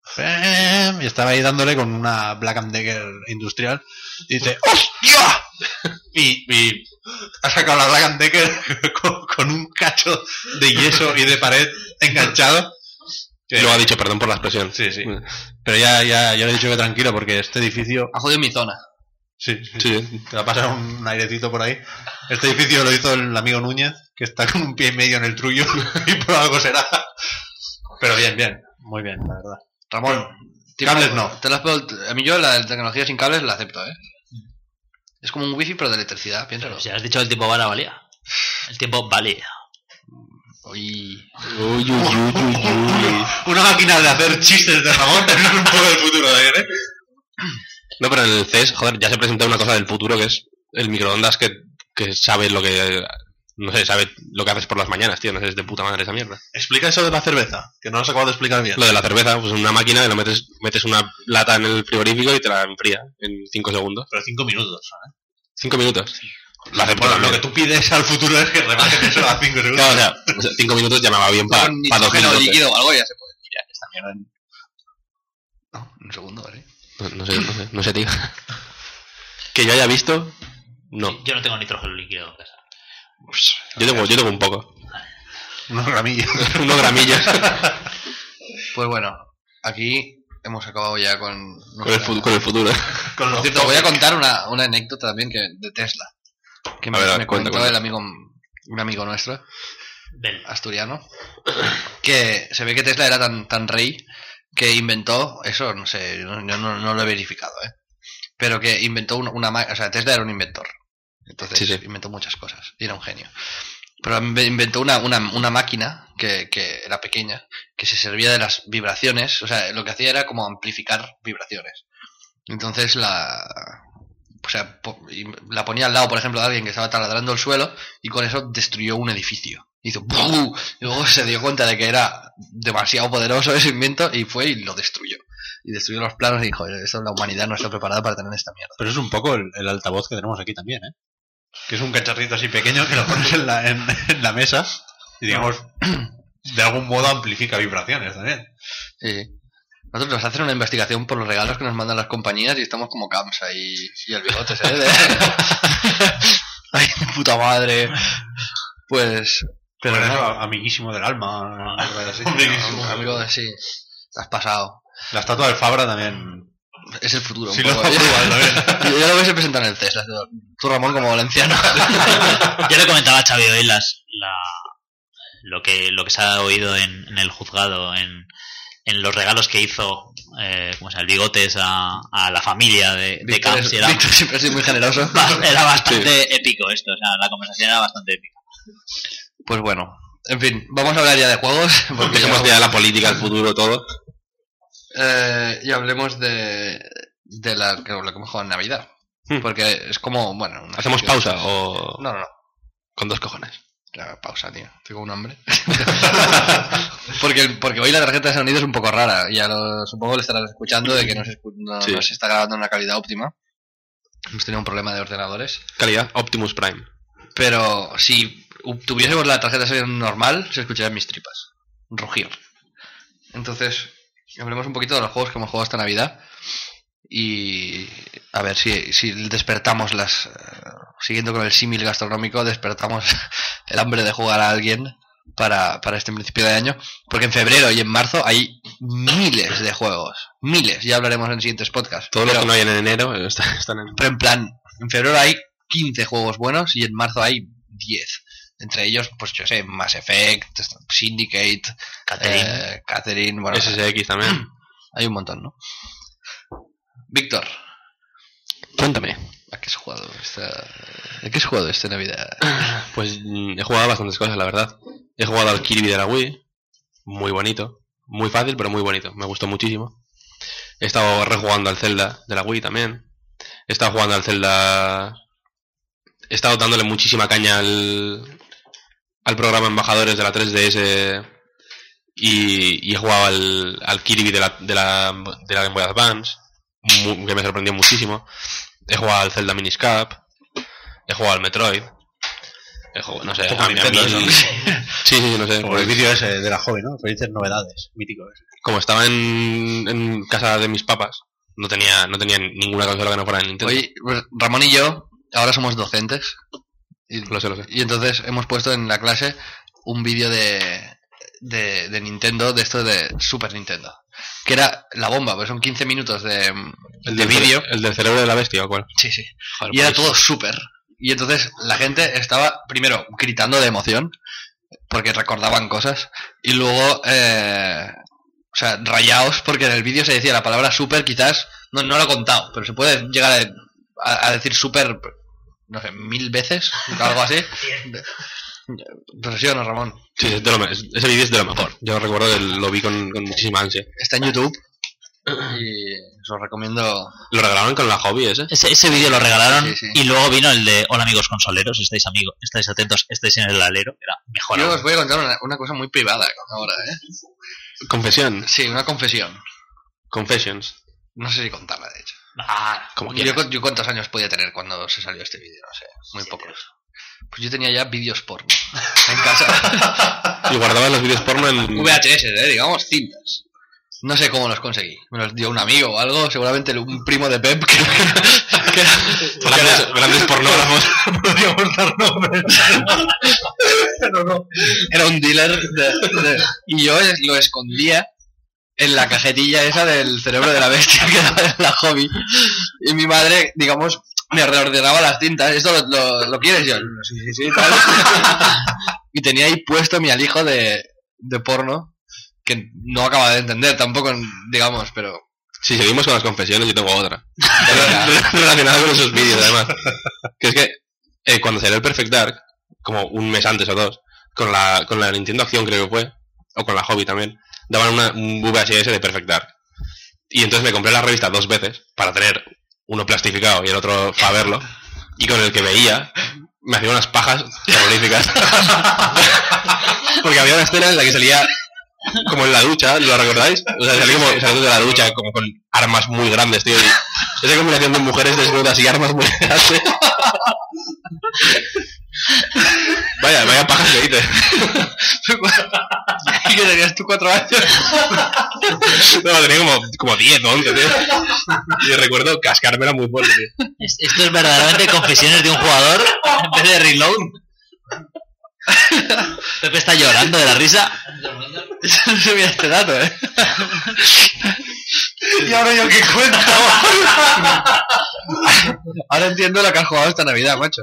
Speaker 3: Y estaba ahí dándole con una Black & Decker industrial. Y dice, ¡hostia! Y ha sacado la Black & Decker con un cacho de yeso y de pared enganchado.
Speaker 5: Y luego ha dicho perdón por la expresión.
Speaker 3: Sí, sí. Pero ya le he dicho que tranquilo porque este edificio...
Speaker 1: Ha jodido mi zona.
Speaker 3: Sí,
Speaker 5: Sí.
Speaker 3: te va a pasar un airecito por ahí. Este edificio lo hizo el amigo Núñez, que está con un pie y medio en el trullo, y por algo será. Pero bien, muy bien, la verdad.
Speaker 1: Ramón,
Speaker 3: Cables no.
Speaker 1: A mí yo la tecnología sin cables la acepto, ¿eh? Es como un wifi pero de electricidad, piénsalo.
Speaker 4: Pero si has dicho el tiempo valía. El tiempo valía.
Speaker 1: Uy.
Speaker 3: Una máquina de hacer chistes de Ramón es un poco del futuro de él, ¿eh?
Speaker 5: No, pero en el CES, joder, ya se presenta una cosa del futuro que es el microondas que sabe lo que... No sé, sabe lo que haces por las mañanas, tío. No sé, es de puta madre esa mierda.
Speaker 2: Explica eso de la cerveza, que no lo has acabado de explicar bien.
Speaker 5: Lo de la cerveza, pues una máquina que lo metes una lata en el frigorífico y te la enfría en 5 segundos.
Speaker 3: Pero 5 minutos, ¿sabes?
Speaker 5: 5 minutos. Lo acepto
Speaker 3: Bueno, lo
Speaker 5: también.
Speaker 3: que tú pides al futuro es que rebajen eso a 5 segundos.
Speaker 5: Claro, o sea, 5 minutos ya me va bien para
Speaker 1: Con
Speaker 5: 2
Speaker 1: nitrógeno
Speaker 5: minutos.
Speaker 1: líquido o algo ya se puede enfriar esta mierda en... No, un segundo, ¿vale?
Speaker 5: No sé, tío. Que yo haya visto, no.
Speaker 4: Yo no tengo nitrógeno líquido en casa.
Speaker 5: Yo tengo un poco.
Speaker 3: Unos gramillos.
Speaker 5: Unos gramillos.
Speaker 1: Pues bueno, aquí hemos acabado ya con
Speaker 5: Con el futuro.
Speaker 3: Con
Speaker 1: Por cierto, voy a contar una anécdota también de Tesla. Que me
Speaker 5: cuenta.
Speaker 1: comentó un amigo nuestro,
Speaker 4: Ven.
Speaker 1: asturiano, que se ve que Tesla era tan rey que inventó, eso no sé, yo no lo he verificado, pero que inventó una máquina, o sea, Tesla era un inventor. Entonces
Speaker 5: Sí.
Speaker 1: inventó muchas cosas y era un genio. Pero inventó una máquina que era pequeña, que se servía de las vibraciones, o sea, lo que hacía era como amplificar vibraciones. Entonces la ponía al lado, por ejemplo, de alguien que estaba taladrando el suelo y con eso destruyó un edificio. Hizo ¡bum! Y luego se dio cuenta de que era demasiado poderoso ese invento y fue y lo destruyó. Y destruyó los planos y dijo, esto la humanidad no está preparada para tener esta mierda.
Speaker 3: Pero es un poco el altavoz que tenemos aquí también, ¿eh? Que es un cacharrito así pequeño que lo pones en la mesa y, digamos, de algún modo amplifica vibraciones también.
Speaker 1: Sí. Nosotros nos hacen una investigación por los regalos que nos mandan las compañías y estamos como Kamsa y el bigote, ¿eh? Ay, de puta madre. Pues...
Speaker 3: Pero
Speaker 1: Bueno,
Speaker 3: eso, amiguísimo del alma. Así.
Speaker 1: amigo, sí. Te has pasado.
Speaker 3: La estatua del Fabra también.
Speaker 1: Es el futuro.
Speaker 3: Sí,
Speaker 1: un
Speaker 3: lo
Speaker 1: poco,
Speaker 3: está probando también.
Speaker 1: Yo lo ves presentado en el CES. Tú, Ramón, como valenciano.
Speaker 4: Yo le comentaba a Xavi hoy lo que se ha oído en el juzgado, en los regalos que hizo como sea, el Bigotes a la familia de Camps.
Speaker 1: Víctor siempre ha sido muy generoso.
Speaker 4: Era bastante épico esto, o sea, la conversación era bastante épica.
Speaker 1: Pues bueno, en fin, vamos a hablar ya de juegos. Porque
Speaker 5: Dejemos ya la política, el futuro, todo.
Speaker 1: Y hablemos de lo que hemos jugado en Navidad. Porque es como, bueno...
Speaker 5: ¿Hacemos pausa o...?
Speaker 1: No.
Speaker 5: Con 2 cojones.
Speaker 1: Claro, pausa, tío. Tengo un hambre. porque hoy la tarjeta de sonido es un poco rara. Ya supongo que lo estarás escuchando de que no se está grabando en una calidad óptima. Hemos tenido un problema de ordenadores.
Speaker 5: Calidad Optimus Prime.
Speaker 1: Pero si tuviésemos la tarjeta de sonido normal, se escucharían mis tripas rugir. Entonces, hablemos un poquito de los juegos que hemos jugado esta Navidad. Y a ver si despertamos siguiendo con el símil gastronómico, despertamos el hambre de jugar a alguien para este principio de año, porque en febrero y en marzo hay miles de juegos, ya hablaremos en siguientes podcasts.
Speaker 5: Todos los que no hay en enero están en...
Speaker 1: Pero en plan, en febrero hay 15 juegos buenos y en marzo hay 10. Entre ellos, pues yo sé, Mass Effect, Syndicate, Catherine, bueno,
Speaker 5: SSX también.
Speaker 1: hay un montón, ¿no? Víctor,
Speaker 5: Cuéntame.
Speaker 1: ¿a qué has jugado esta Navidad?
Speaker 5: Pues he jugado a bastantes cosas, la verdad. He jugado al Kirby de la Wii. Muy bonito. Muy fácil, pero muy bonito. Me gustó muchísimo. He estado rejugando al Zelda de la Wii también. He estado jugando al Zelda... He estado dándole muchísima caña al programa Embajadores de la 3DS. Y he jugado al Kirby de la Game Boy Advance. Que me sorprendió muchísimo. He jugado al Zelda Minish Cap. He jugado al Metroid. He jugado, no sé,
Speaker 3: Poco
Speaker 5: a
Speaker 3: Nintendo, eso, ¿no?
Speaker 5: Sí, no sé.
Speaker 3: Como el vídeo ese de la joven, ¿no? Felices novedades, mítico ese.
Speaker 5: Como estaba en casa de mis papás, no tenía ninguna consola que no fuera de Nintendo.
Speaker 1: Hoy, pues, Ramón y yo ahora somos docentes
Speaker 5: Lo sé.
Speaker 1: y entonces hemos puesto en la clase un vídeo de Nintendo, de esto de Super Nintendo, que era la bomba, pues son 15 minutos de
Speaker 5: El
Speaker 1: de
Speaker 5: del cere-
Speaker 1: vídeo.
Speaker 5: El del cerebro de la bestia, ¿o cuál?
Speaker 1: Sí, sí.
Speaker 5: Joder,
Speaker 1: Y era
Speaker 5: pues-
Speaker 1: todo súper. Y entonces la gente estaba primero gritando de emoción porque recordaban cosas y luego, o sea, rayados porque en el vídeo se decía la palabra súper, quizás, no lo he contado, pero se puede llegar a decir súper, no sé, 1000 veces, algo así. Pero sí o no, Ramón.
Speaker 5: Sí, ese vídeo es de lo mejor. Yo recuerdo que lo vi con muchísima ansia.
Speaker 1: Está en YouTube y os lo recomiendo.
Speaker 5: Lo regalaron con la hobby ese.
Speaker 4: Ese vídeo lo regalaron
Speaker 1: Sí, sí.
Speaker 4: y luego vino el de hola amigos consoleros, estáis atentos, estáis en el alero, era mejor.
Speaker 1: Yo
Speaker 4: aún.
Speaker 1: os voy a contar una cosa muy privada ahora, ¿eh?
Speaker 5: Confesión.
Speaker 1: Sí, una confesión.
Speaker 5: Confessions.
Speaker 1: No sé si contarla, de hecho.
Speaker 5: Como
Speaker 1: Yo,
Speaker 5: quieras.
Speaker 1: yo cuántos años podía tener cuando se salió este vídeo, no sé, muy pocos. Pues yo tenía ya vídeos porno en casa.
Speaker 5: Y guardabas los vídeos porno en...
Speaker 1: VHS, digamos, cintas. No sé cómo los conseguí. Me los dio un amigo o algo, seguramente un primo de Pep
Speaker 5: Grandes pornógrafos.
Speaker 1: podríamos dar nombres. Pero no. Era un dealer y yo lo escondía en la cajetilla esa del cerebro de la bestia que era en la hobby. Y mi madre, digamos, me reordenaba las cintas. ¿Esto lo quieres? Yo, sí, tal. Y tenía ahí puesto mi alijo de porno, que no acaba de entender tampoco, digamos, pero...
Speaker 5: Si seguimos con las confesiones, yo tengo otra. Relacionada con esos vídeos, además. Que es que cuando salió el Perfect Dark, como un mes antes o dos, con la Nintendo Acción creo que fue, o con la Hobby también, daban un VHS de Perfect Dark. Y entonces me compré la revista 2 veces para tener uno plastificado y el otro para verlo. Y con el que veía, me hacía unas pajas terroríficas. Porque había una escena en la que salía como en la ducha, ¿lo recordáis? O sea, salía como saliendo de la ducha como con armas muy grandes, tío. Y esa combinación de mujeres desnudas y armas muy grandes. Vaya pajas que dices.
Speaker 1: ¿Y que tenías tú 4 años?
Speaker 5: No, tenía como 10 o 11, tío. Y recuerdo cascármela muy fuerte, tío.
Speaker 4: Esto es verdaderamente confesiones de un jugador en vez de reload. Pepe está llorando de la risa.
Speaker 1: No sabía este dato, Y ahora yo qué cuento. Ahora entiendo lo que has jugado esta Navidad, macho.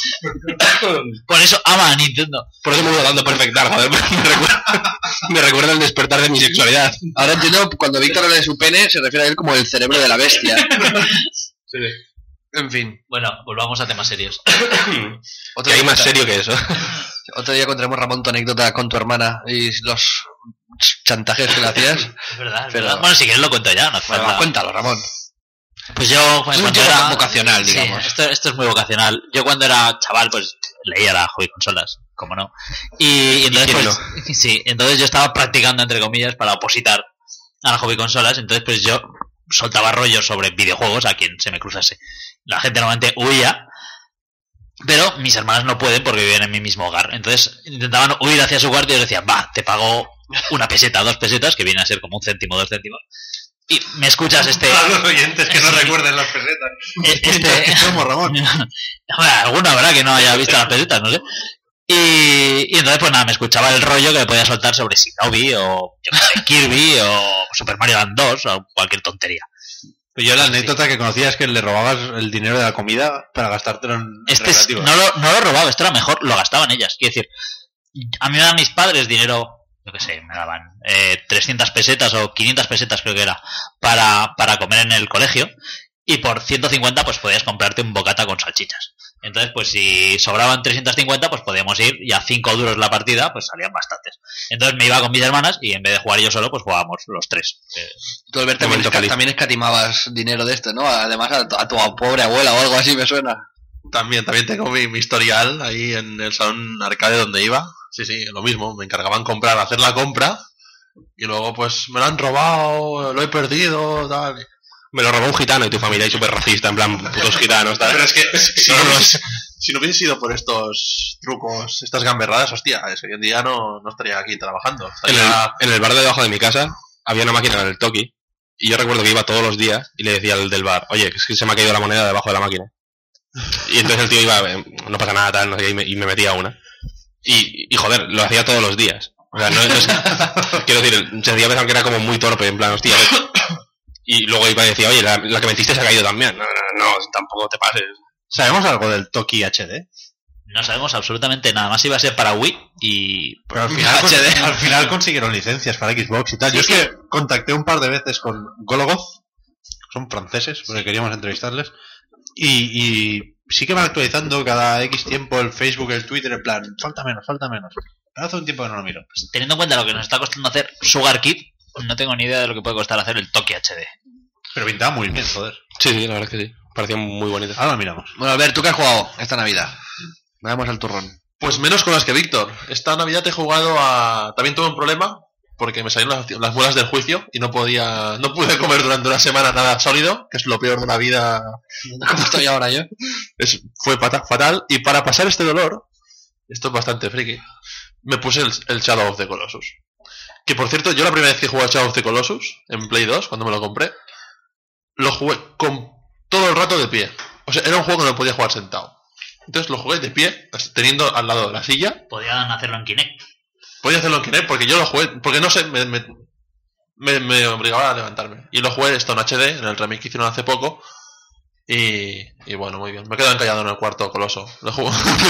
Speaker 4: Por eso ama a Nintendo.
Speaker 5: Por eso me voy dando Perfect Dark, joder. Me recuerda el despertar de mi sexualidad.
Speaker 1: Ahora entiendo cuando Víctor habla de su pene, se refiere a él como el cerebro de la bestia.
Speaker 5: Sí.
Speaker 1: En fin.
Speaker 4: Bueno, volvamos a temas serios.
Speaker 5: Que hay más serio que eso.
Speaker 1: Otro día contaremos, Ramón, tu anécdota con tu hermana y los chantajes que le hacías.
Speaker 4: Es verdad, es
Speaker 1: Pero-
Speaker 4: verdad. Bueno, si quieres lo cuento ya, no hace
Speaker 1: Bueno,
Speaker 4: falta.
Speaker 1: cuéntalo, Ramón.
Speaker 4: Pues yo
Speaker 1: Es un
Speaker 4: cuando
Speaker 1: tío
Speaker 4: era
Speaker 1: vocacional,
Speaker 4: Sí,
Speaker 1: digamos.
Speaker 4: esto es muy vocacional. Yo cuando era chaval, pues leía la hobby consolas, como no. Y entonces,
Speaker 5: quién
Speaker 4: pues, sí, entonces yo estaba practicando entre comillas para opositar a la hobby consolas. Entonces, pues yo soltaba rollos sobre videojuegos a quien se me cruzase. La gente normalmente huía, pero mis hermanas no pueden porque viven en mi mismo hogar. Entonces intentaban huir hacia su cuarto y yo les decía, va, te pago 1 peseta, 2 pesetas, que viene a ser como 1 céntimo, 2 céntimos. Y me escuchas
Speaker 2: Para los oyentes que no
Speaker 4: Sí.
Speaker 2: recuerden las pesetas.
Speaker 4: este
Speaker 1: somos, Ramón?
Speaker 4: Bueno, alguno habrá que no haya visto las pesetas, no sé. Y entonces, pues nada, me escuchaba el rollo que me podía soltar sobre Shinobi o yo qué sé, Kirby o Super Mario Land 2 o cualquier tontería.
Speaker 3: Pues yo la anécdota que conocía es que le robabas el dinero de la comida para gastártelo en recreativas.
Speaker 4: No lo robaba, esto era mejor, lo gastaban ellas. Quiero decir, a mí me daban mis padres dinero, yo qué sé, me daban 300 pesetas o 500 pesetas creo que era, para comer en el colegio. Y por 150 pues podías comprarte un bocata con salchichas. Entonces, pues si sobraban 350, pues podíamos ir y a 5 duros la partida, pues salían bastantes. Entonces me iba con mis hermanas y en vez de jugar yo solo, pues jugábamos los 3.
Speaker 1: Tú, Albert, también,
Speaker 5: Momento feliz.
Speaker 1: también escatimabas dinero de esto, ¿no? Además a tu pobre abuela o algo así me suena.
Speaker 2: También tengo mi historial ahí en el salón arcade donde iba. Sí, lo mismo. Me encargaban hacer la compra. Y luego, pues, me lo han robado, lo he perdido, tal.
Speaker 5: Me lo robó un gitano y tu familia es súper racista, en plan, putos gitanos, tal.
Speaker 2: Pero es que si no hubiese sido por estos trucos, estas gamberradas, hostia, es que hoy en día no estaría aquí trabajando.
Speaker 5: En el bar de debajo de mi casa había una máquina en el Toki y yo recuerdo que iba todos los días y le decía al del bar, oye, es que se me ha caído la moneda debajo de la máquina. Y entonces el tío iba, no pasa nada, tal, no sé qué, y me metía una. Y joder, lo hacía todos los días. O sea, no es quiero decir, sencillamente aunque era como muy torpe, en plan, hostia, Y luego iba a decir, oye, la que metiste se ha caído también. No, tampoco te pases.
Speaker 3: ¿Sabemos algo del Toki HD?
Speaker 4: No sabemos absolutamente nada más. Iba a ser para Wii y...
Speaker 3: Pero al final, al final consiguieron licencias para Xbox y tal. Yo es que contacté un par de veces con Gologoth, son franceses, porque queríamos entrevistarles, y sí que van actualizando cada X tiempo el Facebook, el Twitter, en plan, falta menos. Pero hace un tiempo que no lo miro.
Speaker 4: Pues teniendo en cuenta lo que nos está costando hacer Sugar Kid, no tengo ni idea de lo que puede costar hacer el Toki HD.
Speaker 3: Pero pintaba muy bien, joder.
Speaker 5: Sí, la verdad es que sí. Parecía muy bonito.
Speaker 3: Ahora lo miramos.
Speaker 1: Bueno, Albert, ¿tú qué has jugado esta Navidad? Vamos al turrón.
Speaker 2: Pues menos con las que Víctor. Esta Navidad he jugado a... También tuve un problema porque me salieron las muelas del juicio y no pude comer durante una semana nada sólido, que es lo peor de la vida.
Speaker 1: ¿Cómo estoy ahora yo?
Speaker 2: Fue fatal. Y para pasar este dolor, esto es bastante friki, me puse el Shadow of the Colossus. Que por cierto, yo la primera vez que jugué a Shadow of the Colossus, en Play 2, cuando me lo compré, lo jugué con todo el rato de pie. O sea, era un juego que no podía jugar sentado. Entonces lo jugué de pie, teniendo al lado la silla.
Speaker 4: Podían hacerlo en Kinect.
Speaker 2: Podía hacerlo en Kinect porque yo lo jugué, porque no sé, me obligaba a levantarme. Y lo jugué esto en HD, en el remake que hicieron hace poco. Y bueno, muy bien. Me he quedado encallado en el cuarto coloso. Lo juego.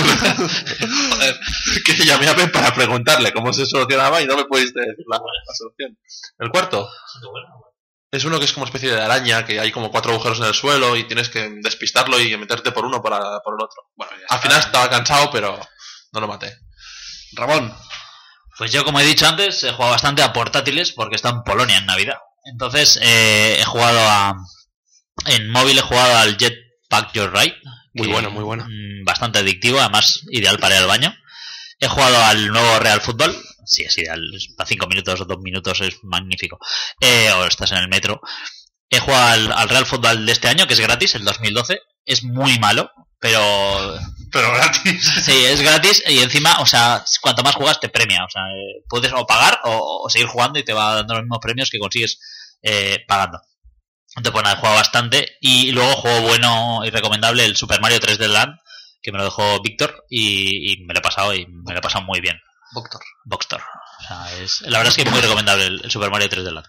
Speaker 2: Joder, que llamé a Pep para preguntarle cómo se solucionaba y no me pudiste decir la solución. ¿El cuarto? Es uno que es como una especie de araña, que hay como 4 agujeros en el suelo y tienes que despistarlo y meterte por uno por el otro. Bueno, al final estaba cansado, pero no lo maté.
Speaker 1: Ramón.
Speaker 4: Pues yo, como he dicho antes, he jugado bastante a portátiles porque está en Polonia en Navidad. Entonces, he jugado en móvil he jugado al Jetpack Joyride.
Speaker 5: Muy bueno.
Speaker 4: Bastante adictivo, además ideal para ir al baño. He jugado al nuevo Real Fútbol. Sí, es ideal. Para 5 minutos o 2 minutos es magnífico. O estás en el metro. He jugado al Real Fútbol de este año, que es gratis, el 2012. Es muy malo, pero
Speaker 3: gratis.
Speaker 4: Sí, es gratis y encima, o sea, cuanto más juegas te premia. O sea, puedes o pagar o seguir jugando y te va dando los mismos premios que consigues pagando. Entonces, pues nada, he jugado bastante. Y luego juego bueno y recomendable el Super Mario 3D Land, que me lo dejó Víctor y me lo he pasado muy bien. Voxtor. O sea, la verdad es que es muy recomendable el Super Mario 3D Land.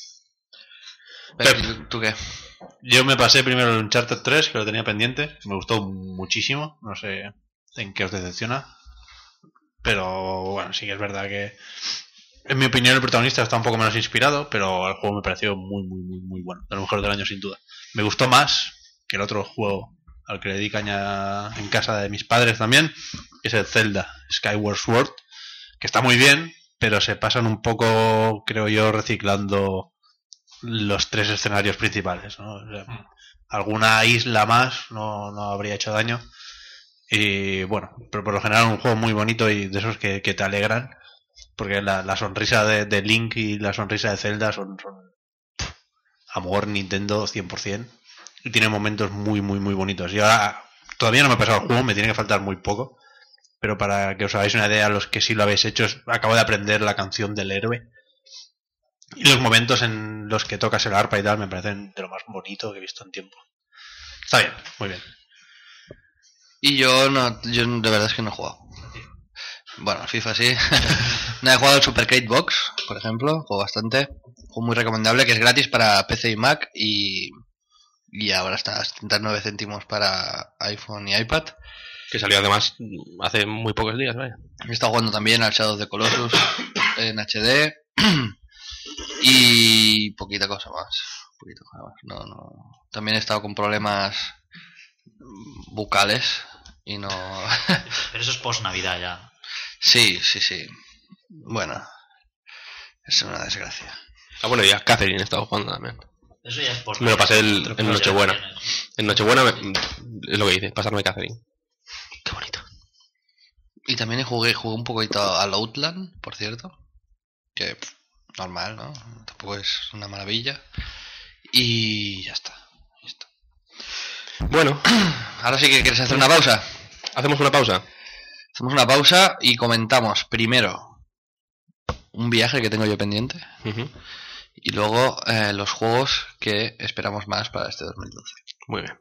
Speaker 1: ¿Tú qué?
Speaker 3: Yo me pasé primero el Uncharted 3, que lo tenía pendiente. Me gustó muchísimo. No sé en qué os decepciona. Pero bueno, sí que es verdad que, en mi opinión, el protagonista está un poco menos inspirado, pero el juego me pareció muy bueno. De lo mejor del año, sin duda. Me gustó más que el otro juego al que le di caña en casa de mis padres también, que es el Zelda Skyward Sword, que está muy bien, pero se pasan un poco, creo yo, reciclando los 3 escenarios principales, ¿no? O sea, alguna isla más no habría hecho daño. Y bueno, pero por lo general un juego muy bonito y de esos que te alegran, porque la sonrisa de Link y la sonrisa de Zelda son amor Nintendo 100%, y tiene momentos muy bonitos. Y ahora todavía no me he pasado el juego, me tiene que faltar muy poco, pero para que os hagáis una idea, los que sí lo habéis hecho, acabo de aprender la canción del héroe. Y los momentos en los que tocas el arpa y tal me parecen de lo más bonito que he visto en tiempo. Está bien, muy bien.
Speaker 1: Y yo de verdad es que no he jugado. Bueno, FIFA sí. No he jugado el Super Crate Box, por ejemplo. Juego bastante. Juego muy recomendable, que es gratis para PC y Mac. Y ahora está a 79 céntimos para iPhone y iPad.
Speaker 5: Que salió además hace muy pocos días, vaya.
Speaker 1: He estado jugando también al Shadow of the Colossus en HD. Y poquita cosa más. No. También he estado con problemas bucales y no.
Speaker 4: Pero eso es post Navidad ya.
Speaker 1: Sí. Bueno, es una desgracia.
Speaker 5: Bueno, ya Catherine he estado jugando también.
Speaker 4: Eso ya es post.
Speaker 5: Me lo pasé en Nochebuena. En Nochebuena es lo que hice, pasarme Catherine.
Speaker 1: Qué bonito. Y también jugué un poquito al Outland, por cierto. Que normal, ¿no? Tampoco es una maravilla. Y ya está.
Speaker 5: Bueno,
Speaker 1: ahora sí que quieres hacer una pausa.
Speaker 5: ¿Hacemos una pausa?
Speaker 1: Hacemos una pausa y comentamos primero un viaje que tengo yo pendiente. Y luego los juegos que esperamos más para este 2012.
Speaker 5: Muy bien.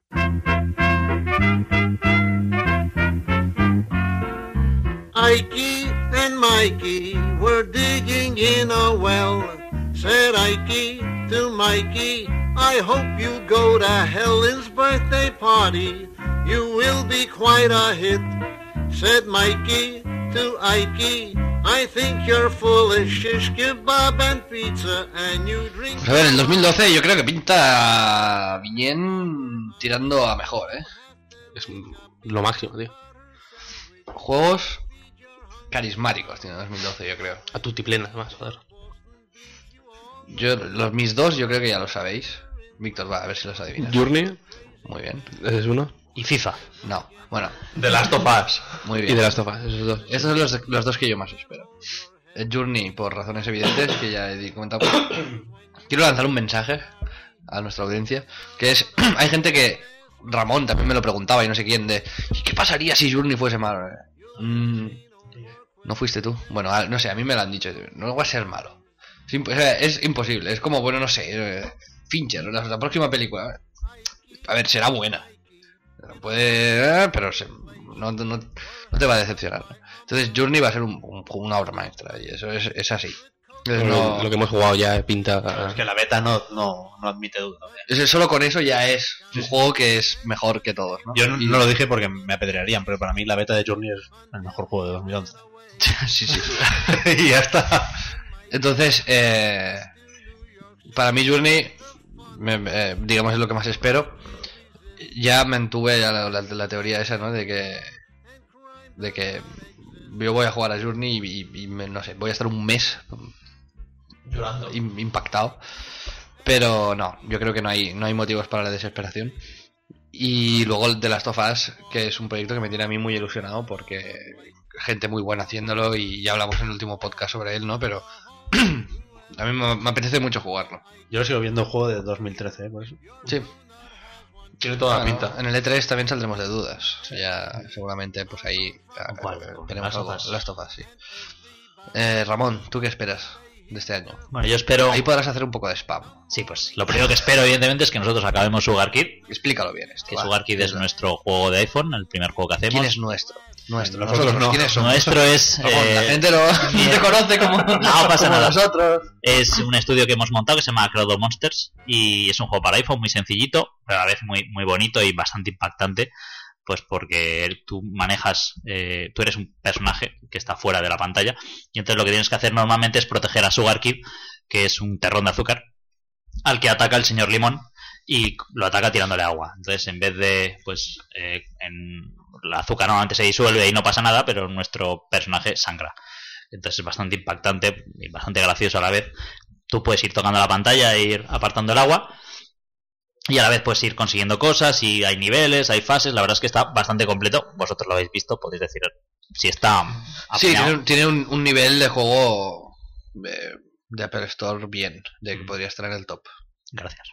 Speaker 6: Ikey and Mikey were digging in a well. Said Ikey to Mikey, I hope you go to Helen's birthday party. You will be quite a hit, said Mikey to Ikey. I think you're full of shish kebab and pizza and you drink...
Speaker 1: Pues a ver, el 2012 yo creo que pinta bien tirando a mejor, ¿eh?
Speaker 5: Es lo máximo, tío.
Speaker 1: Juegos carismáticos tiene 2012, yo creo.
Speaker 5: A tutiplena, además, joder.
Speaker 1: Mis dos yo creo que ya lo sabéis. Víctor, va, a ver si los adivinas.
Speaker 5: Journey,
Speaker 1: Muy bien.
Speaker 5: ese es uno.
Speaker 4: Y FIFA.
Speaker 1: No, bueno,
Speaker 2: The Last of Us.
Speaker 1: muy
Speaker 5: Y
Speaker 1: bien.
Speaker 5: de las tofas, esos dos.
Speaker 1: Estos son los dos que yo más espero. El Journey, por razones evidentes, que ya he comentado. Quiero lanzar un mensaje a nuestra audiencia, que es, hay gente que, Ramón también me lo preguntaba y no sé quién, de, ¿y qué pasaría si Journey fuese malo? No fuiste tú. Bueno, no sé, a mí me lo han dicho, no va a ser malo. Es imposible, es como, bueno, no sé, Fincher, la próxima película. A ver, será buena. Puede, pero no te va a decepcionar, ¿no? Entonces Journey va a ser una obra maestra y eso es así. Entonces, no,
Speaker 5: Lo que hemos jugado ya pinta...
Speaker 3: Es que la beta no admite duda.
Speaker 1: solo con eso ya es un juego que es mejor que todos, ¿no?
Speaker 3: Yo no lo dije porque me apedrearían, pero para mí la beta de Journey es el mejor juego de 2011.
Speaker 1: sí.
Speaker 3: Y ya está.
Speaker 1: Entonces, para mí Journey, digamos, es lo que más espero. Ya mantuve la teoría esa, ¿no? De que yo voy a jugar a Journey y no sé, voy a estar un mes
Speaker 2: Llorando.
Speaker 1: impactado. Pero no, yo creo que no hay motivos para la desesperación. Y luego el The Last of Us, que es un proyecto que me tiene a mí muy ilusionado porque gente muy buena haciéndolo y ya hablamos en el último podcast sobre él, ¿no? Pero a mí me apetece mucho jugarlo.
Speaker 3: Yo lo sigo viendo el juego de 2013, por eso.
Speaker 1: Sí.
Speaker 2: Tiene toda la
Speaker 1: Bueno,
Speaker 2: pinta.
Speaker 1: en el E3 también saldremos de dudas. Ya seguramente pues ahí
Speaker 4: ¿Cuál?
Speaker 1: tenemos
Speaker 4: Last of
Speaker 1: algo.
Speaker 4: Us.
Speaker 1: Last of Us, sí. Ramón, ¿tú qué esperas de este año?
Speaker 4: Bueno, yo espero...
Speaker 1: Ahí podrás hacer un poco de spam.
Speaker 4: Sí, pues lo primero que espero, evidentemente, es que nosotros acabemos Sugar Kid.
Speaker 1: Explícalo bien esto.
Speaker 4: Que
Speaker 1: va.
Speaker 4: Sugar Kid es nuestro juego de iPhone, el primer juego que hacemos.
Speaker 1: ¿Quién es nuestro? Nuestro.
Speaker 2: Nosotros no.
Speaker 1: ¿Quiénes somos?
Speaker 4: Nuestro es...
Speaker 1: Ramón, la gente no te conoce como,
Speaker 4: No pasa
Speaker 1: como
Speaker 4: nada.
Speaker 1: nosotros.
Speaker 4: Es un estudio que hemos montado que se llama Crowd Monsters y es un juego para iPhone muy sencillito, pero a la vez muy, muy bonito y bastante impactante, pues porque tú manejas, tú eres un personaje que está fuera de la pantalla y entonces lo que tienes que hacer normalmente es proteger a Sugar Kid, que es un terrón de azúcar, al que ataca el señor Limón y lo ataca tirándole agua. Entonces en vez de, pues, el azúcar normalmente se disuelve y no pasa nada, pero nuestro personaje sangra. Entonces es bastante impactante y bastante gracioso a la vez. Tú puedes ir tocando la pantalla e ir apartando el agua y a la vez puedes ir consiguiendo cosas y hay niveles, hay fases. La verdad es que está bastante completo. Vosotros lo habéis visto, podéis decir si está
Speaker 1: Sí,
Speaker 4: apañado.
Speaker 1: tiene un nivel de juego de Apple Store bien, de que podría estar en el top.
Speaker 4: Gracias.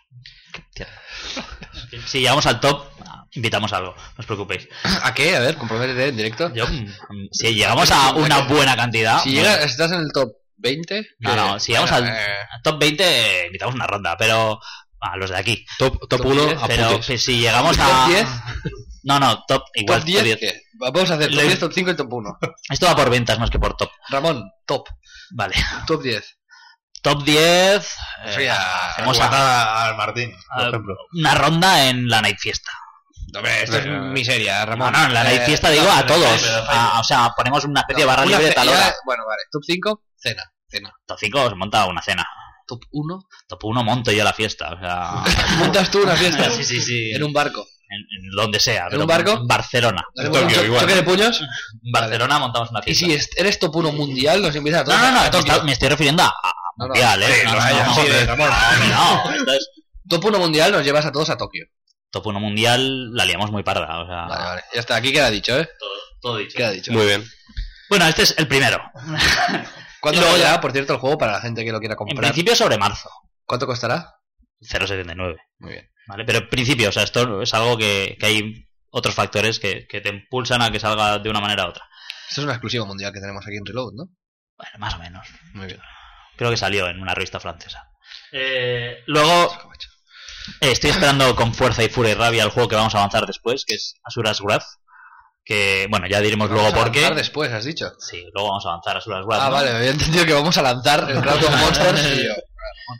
Speaker 4: Si llegamos al top, invitamos algo, no os preocupéis.
Speaker 1: ¿A qué? A ver, comprométete en directo.
Speaker 4: Si llegamos a una buena cantidad...
Speaker 1: Si estás en el top 20...
Speaker 4: No, si llegamos al top 20 invitamos una ronda, pero a los de aquí.
Speaker 5: Top 1
Speaker 1: 10,
Speaker 5: a
Speaker 4: Pero
Speaker 5: putes.
Speaker 4: pues, si llegamos
Speaker 1: ¿Top
Speaker 4: a...
Speaker 1: 10?
Speaker 4: No, top igual.
Speaker 1: ¿Top 10? ¿Qué? Vamos a hacer top
Speaker 4: Le-
Speaker 1: 10, top 5 y top 1.
Speaker 4: Esto va por ventas más que por top.
Speaker 1: Ramón, top.
Speaker 4: Vale.
Speaker 1: Top 10.
Speaker 4: Top 10...
Speaker 1: Eso ya...
Speaker 4: hacemos
Speaker 2: al Martín, por ejemplo.
Speaker 4: una ronda en la Night Fiesta.
Speaker 1: Hombre, esto es miseria, Ramón.
Speaker 4: No, en la Night Fiesta digo a todos.
Speaker 2: pero-
Speaker 4: O sea, ponemos una especie de barra
Speaker 1: Una
Speaker 4: libre de
Speaker 1: ce-
Speaker 4: tal
Speaker 1: ya-
Speaker 4: hora.
Speaker 1: Bueno, vale. Top 5, cena.
Speaker 4: Top 5 se monta una cena.
Speaker 1: Top 1,
Speaker 4: Top 1 monto yo la fiesta. O sea...
Speaker 1: montas tú una fiesta.
Speaker 4: Sí.
Speaker 1: En un barco.
Speaker 4: En donde sea.
Speaker 1: ¿En
Speaker 4: pero
Speaker 1: un barco?
Speaker 4: En Barcelona.
Speaker 1: ¿Hacemos un
Speaker 2: Tokio, igual.
Speaker 1: choque de puños?
Speaker 4: En Barcelona montamos una
Speaker 1: Y
Speaker 4: fiesta.
Speaker 1: si eres top 1 mundial, nos invitas a todos.
Speaker 4: No,
Speaker 1: a Tokio.
Speaker 4: me estoy refiriendo a
Speaker 1: No, no.
Speaker 4: mundial, ¿eh?
Speaker 2: Sí,
Speaker 4: No,
Speaker 2: los
Speaker 4: no,
Speaker 2: hayas,
Speaker 4: no,
Speaker 2: sí, de Ramón.
Speaker 4: no. Entonces,
Speaker 1: Top 1 mundial nos llevas a todos a Tokio.
Speaker 4: top 1 mundial la liamos muy parda. O sea,
Speaker 1: Vale. Ya está, aquí queda dicho, ¿eh?
Speaker 4: todo dicho.
Speaker 1: Queda dicho.
Speaker 5: Muy bien.
Speaker 4: Bueno, este es el primero.
Speaker 1: ¿Cuánto
Speaker 4: Luego
Speaker 1: ya,
Speaker 4: ya-
Speaker 1: por cierto, el juego para la gente que lo quiera
Speaker 4: En
Speaker 1: comprar?
Speaker 4: principio sobre marzo.
Speaker 1: ¿Cuánto costará?
Speaker 4: 0,79.
Speaker 1: Muy bien.
Speaker 4: ¿Vale? Pero en principio, o sea, esto es algo que hay otros factores que te impulsan a que salga de una manera u otra.
Speaker 1: Esto es una exclusiva mundial que tenemos aquí en Reload, ¿no?
Speaker 4: Bueno, más o menos.
Speaker 1: Muy bien.
Speaker 4: Creo que salió en una revista francesa. Luego, estoy esperando con fuerza y furia y rabia el juego que vamos a avanzar después, que es Asura's Wrath. Que, bueno, ya diremos luego
Speaker 1: Vamos a
Speaker 4: por qué.
Speaker 1: lanzar después, has dicho.
Speaker 4: Sí, luego vamos a avanzar Asura's Wrath.
Speaker 1: Ah,
Speaker 4: ¿no?
Speaker 1: vale, me había entendido que vamos a lanzar el Crowd Monsters y yo.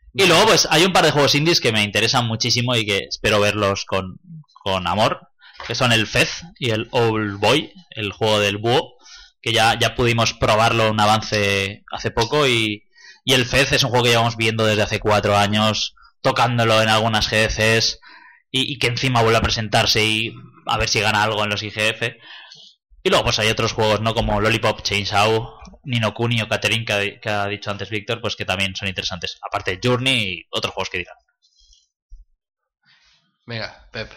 Speaker 4: Y luego pues hay un par de juegos indies que me interesan muchísimo y que espero verlos con amor, que son el Fez y el Old Boy, el juego del búho, que ya pudimos probarlo un avance hace poco y el Fez es un juego que llevamos viendo desde hace 4 años, tocándolo en algunas GDCs y que encima vuelve a presentarse y a ver si gana algo en los IGF. Y luego pues hay otros juegos, ¿no? Como Lollipop Chainsaw, Ni no Kuni o Catherine, que ha dicho antes Víctor, pues que también son interesantes. Aparte de Journey y otros juegos que dirán.
Speaker 1: Venga, Pep.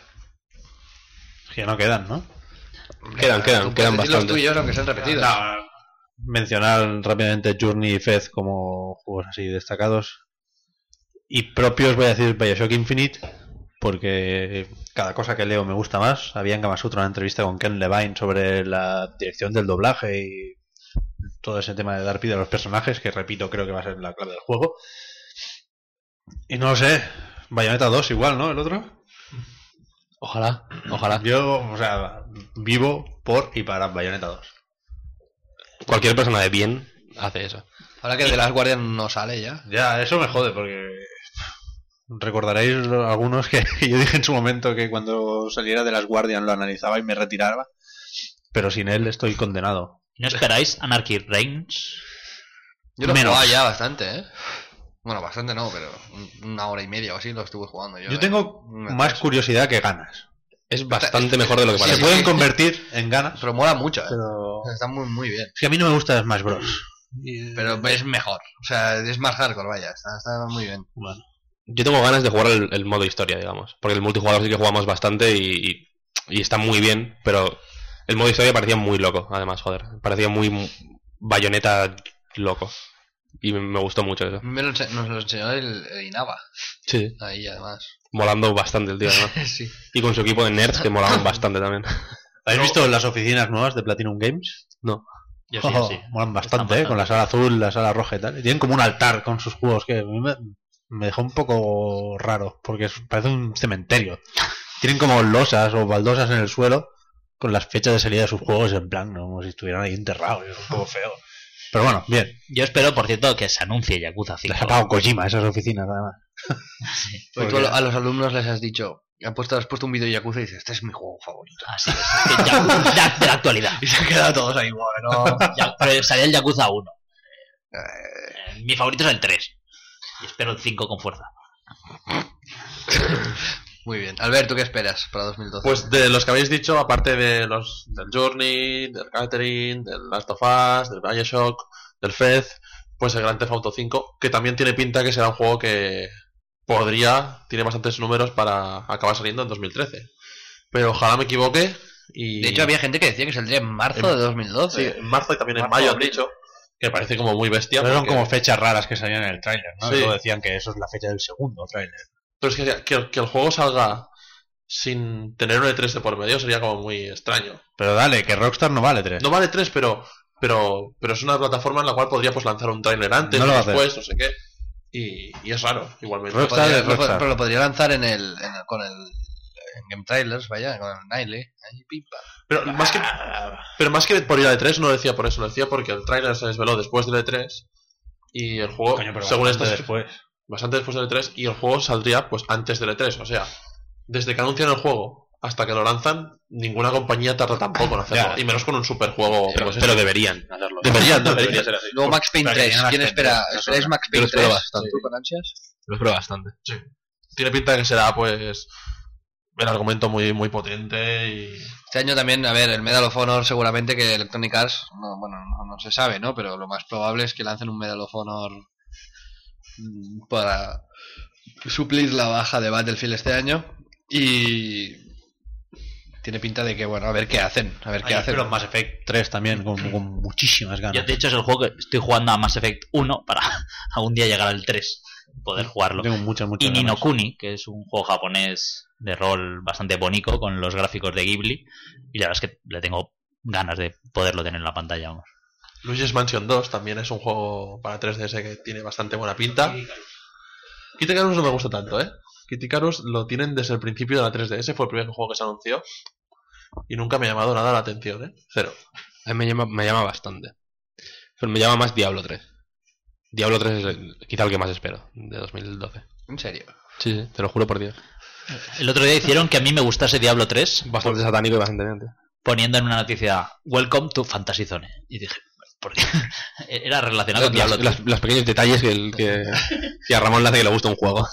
Speaker 3: Que no quedan, ¿no?
Speaker 5: Quedan
Speaker 1: Tú puedes decir los
Speaker 5: bastante.
Speaker 1: tuyos, aunque sean repetidos.
Speaker 3: No, mencionar rápidamente Journey y Fez como juegos así destacados. Y propios voy a decir Bioshock Infinite, porque cada cosa que leo me gusta más. Había en Gamasutra una entrevista con Ken Levine sobre la dirección del doblaje y todo ese tema de dar vida a los personajes, que repito, creo que va a ser la clave del juego. Y no lo sé, Bayonetta 2 igual, ¿no? El otro.
Speaker 5: Ojalá.
Speaker 3: Yo, o sea, vivo por y para Bayonetta 2.
Speaker 5: Cualquier persona de bien hace eso.
Speaker 1: Ahora que The Last Guardian no sale ya.
Speaker 3: Ya, eso me jode porque recordaréis algunos que yo dije en su momento que cuando saliera de las Guardian lo analizaba y me retiraba, pero sin él estoy condenado.
Speaker 4: ¿No esperáis Anarchy Reigns?
Speaker 1: Yo lo he
Speaker 3: Menos.
Speaker 1: jugado ya bastante, ¿eh? Bueno, bastante no, pero una hora y media o así lo estuve jugando yo.
Speaker 3: Yo tengo más curiosidad que ganas.
Speaker 5: Es bastante mejor de lo que
Speaker 3: Se
Speaker 5: parece.
Speaker 3: pueden convertir en ganas,
Speaker 1: Pero mola mucho, ¿eh?
Speaker 3: pero
Speaker 1: Está muy, muy bien.
Speaker 3: es que a mí no me gusta Smash Bros.
Speaker 1: Pero es mejor. O sea, es más hardcore, vaya. Está muy bien.
Speaker 3: Bueno,
Speaker 5: Yo tengo ganas de jugar el modo historia, digamos. Porque el multijugador sí que jugamos bastante y está muy bien, pero el modo historia parecía muy loco, además, joder. Parecía muy Bayonetta loco. Y me gustó mucho eso.
Speaker 1: Nos lo enseñó el Inaba.
Speaker 5: Sí.
Speaker 1: Ahí, además.
Speaker 5: Molando bastante el tío, ¿no?
Speaker 1: Sí.
Speaker 5: Y con su equipo de nerds que molaban bastante también.
Speaker 3: ¿habéis visto las oficinas nuevas de Platinum Games?
Speaker 5: No.
Speaker 4: Yo sí,
Speaker 3: Oh,
Speaker 4: sí.
Speaker 3: molan bastante,
Speaker 4: Están
Speaker 3: con la sala azul, la sala roja y tal. Y tienen como un altar con sus juegos que a mí me dejó un poco raro, porque parece un cementerio. Tienen como losas o baldosas en el suelo con las fechas de salida de sus juegos en plan, ¿no? Como si estuvieran ahí enterrados. Es un poco feo. Pero bueno, bien.
Speaker 4: Yo espero, por cierto, que se anuncie Yakuza 5.
Speaker 3: Les ha pagado Kojima esas oficinas, además.
Speaker 1: Pues tú a los alumnos les has dicho, has puesto un vídeo de Yakuza y dices, este es mi juego favorito.
Speaker 4: Así es que Yakuza de la actualidad.
Speaker 1: Y se han quedado todos ahí, bueno.
Speaker 4: Pero salía el Yakuza 1.
Speaker 1: Eh,
Speaker 4: Mi favorito es el 3. Y espero el 5 con fuerza.
Speaker 1: Muy bien. Albert, ¿tú qué esperas para 2012?
Speaker 2: Pues de los que habéis dicho, aparte de los del Journey, del Catherine, del Last of Us, del Bioshock, del Fez, pues el Grand Theft Auto 5, que también tiene pinta que será un juego que tiene bastantes números para acabar saliendo en 2013. Pero ojalá me equivoque y...
Speaker 1: De hecho, había gente que decía que saldría en marzo de 2012.
Speaker 2: Sí, en marzo y también en
Speaker 1: Marzo,
Speaker 2: mayo han
Speaker 1: abril.
Speaker 2: dicho, que parece como muy bestia.
Speaker 3: Pero son
Speaker 2: porque-
Speaker 3: como fechas raras que salían en el tráiler, ¿no?
Speaker 2: Sí.
Speaker 3: Y luego decían que eso es la fecha del segundo tráiler.
Speaker 2: Pero es que el juego salga sin tener un E3 de por medio sería como muy extraño.
Speaker 3: Pero dale, que Rockstar no vale 3.
Speaker 2: No vale 3, pero es una plataforma en la cual podría pues lanzar un tráiler antes,
Speaker 3: No lo va a
Speaker 2: después, no sé qué. Y es raro, igualmente.
Speaker 3: Rockstar
Speaker 1: Podría-
Speaker 3: es Rockstar.
Speaker 1: Pero lo podría lanzar en Game Trailers, vaya, con el Nightly. Ahí, pipa.
Speaker 2: Pero más que por ir a E3 no lo decía por eso, lo decía porque el tráiler se desveló después del E3 y el juego,
Speaker 3: Coño, pero
Speaker 2: según
Speaker 3: bastante
Speaker 2: estas
Speaker 3: después.
Speaker 2: bastante después del E3 y el juego saldría pues antes del E3, o sea, desde que anuncian el juego hasta que lo lanzan, ninguna compañía tarda tampoco en hacerlo,
Speaker 3: Ya.
Speaker 2: y menos con un superjuego como es
Speaker 5: Pero
Speaker 2: este.
Speaker 5: deberían hacerlo.
Speaker 2: Debería
Speaker 5: ser así.
Speaker 1: Luego Max Payne
Speaker 3: Para que
Speaker 1: 3.
Speaker 3: tengan
Speaker 1: ¿Quién
Speaker 3: las
Speaker 1: espera?
Speaker 3: temporadas,
Speaker 1: ¿Esperáis Max
Speaker 5: Yo
Speaker 1: Payne
Speaker 5: lo espero
Speaker 1: 3?
Speaker 5: bastante.
Speaker 1: ¿Tú con ansias?
Speaker 5: Lo espero bastante.
Speaker 2: Sí. Tiene pinta de que será pues el argumento muy muy potente y
Speaker 1: Este año también, a ver, el Medal of Honor seguramente que Electronic Arts, no se sabe, ¿no? Pero lo más probable es que lancen un Medal of Honor para suplir la baja de Battlefield este año. Y tiene pinta de que, bueno, a ver qué hacen. A ver qué hacen.
Speaker 3: Pero Mass Effect 3 también, con muchísimas ganas.
Speaker 4: Yo, de hecho, es el juego que estoy jugando a Mass Effect 1 para algún día llegar al 3 y poder jugarlo.
Speaker 3: Tengo muchas
Speaker 4: Y Ni no
Speaker 3: ganas.
Speaker 4: Kuni, que es un juego japonés de rol bastante bonito con los gráficos de Ghibli. Y la verdad es que le tengo ganas de poderlo tener en la pantalla. Vamos.
Speaker 2: Luigi's Mansion 2 también es un juego para 3DS que tiene bastante buena pinta. Kid Icarus no me gusta tanto, ¿eh? Kid Icarus lo tienen desde el principio de la 3DS, fue el primer juego que se anunció y nunca me ha llamado nada la atención, ¿eh? Cero.
Speaker 5: A mí me llama bastante. Pero me llama más Diablo 3. Diablo 3 es quizá el que más espero de 2012.
Speaker 1: ¿En serio?
Speaker 5: Sí, te lo juro por Dios.
Speaker 4: El otro día hicieron que a mí me gustase Diablo 3
Speaker 5: Bastante satánico y bastante mente.
Speaker 4: poniendo en una noticia Welcome to Fantasy Zone. Y dije, ¿por qué? Era relacionado con Diablo 3.
Speaker 5: Los pequeños detalles que a Ramón le hace que le gusta un juego.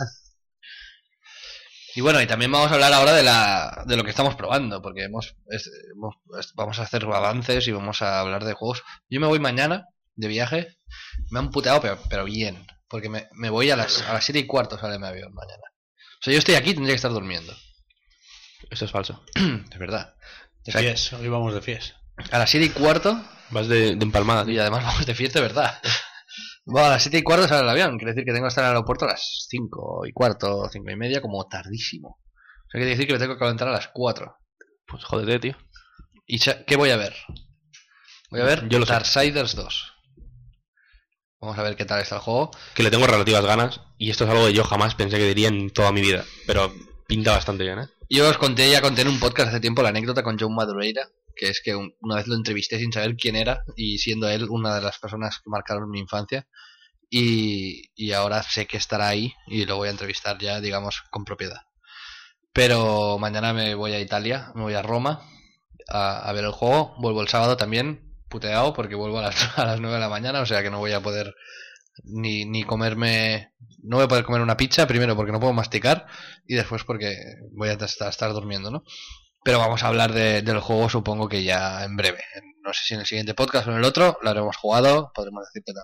Speaker 1: Y bueno, y también vamos a hablar ahora de lo que estamos probando, porque vamos a hacer avances y vamos a hablar de juegos. Yo me voy mañana de viaje, me han puteado, pero bien, porque me voy a las 7:15, sale mi avión mañana. O sea, yo estoy aquí, tendría que estar durmiendo.
Speaker 5: Eso es falso.
Speaker 1: Es verdad.
Speaker 3: De
Speaker 1: O sea,
Speaker 3: fies, hoy vamos de fies.
Speaker 1: a las 7:15,
Speaker 5: Vas de empalmada, tío.
Speaker 1: y además vamos de fiesta, de verdad. Bueno, a las 7:15 sale el avión, quiere decir que tengo que estar en el aeropuerto a las 5:15, 5:30, como tardísimo. O sea, quiere decir que me tengo que calentar a las 4.
Speaker 5: Pues jódete, tío.
Speaker 1: ¿Y qué voy a ver? Voy a ver
Speaker 5: Yo lo sé.
Speaker 1: Darksiders 2. Vamos a ver qué tal está el juego.
Speaker 5: Que le tengo relativas ganas. Y esto es algo que yo jamás pensé que diría en toda mi vida. Pero pinta bastante bien, ¿eh?
Speaker 1: Yo ya conté en un podcast hace tiempo la anécdota con John Madureira, que es que una vez lo entrevisté sin saber quién era, y siendo él una de las personas que marcaron mi infancia, y ahora sé que estará ahí y lo voy a entrevistar ya, digamos, con propiedad. Pero mañana me voy a Italia, me voy a Roma a ver el juego, vuelvo el sábado también, puteado, porque vuelvo a las 9 de la mañana, o sea que no voy a poder ni comerme, no voy a poder comer una pizza, primero porque no puedo masticar y después porque voy a estar durmiendo, ¿no? Pero vamos a hablar del juego, supongo que ya en breve. No sé si en el siguiente podcast o en el otro lo habremos jugado, podremos decir qué tal.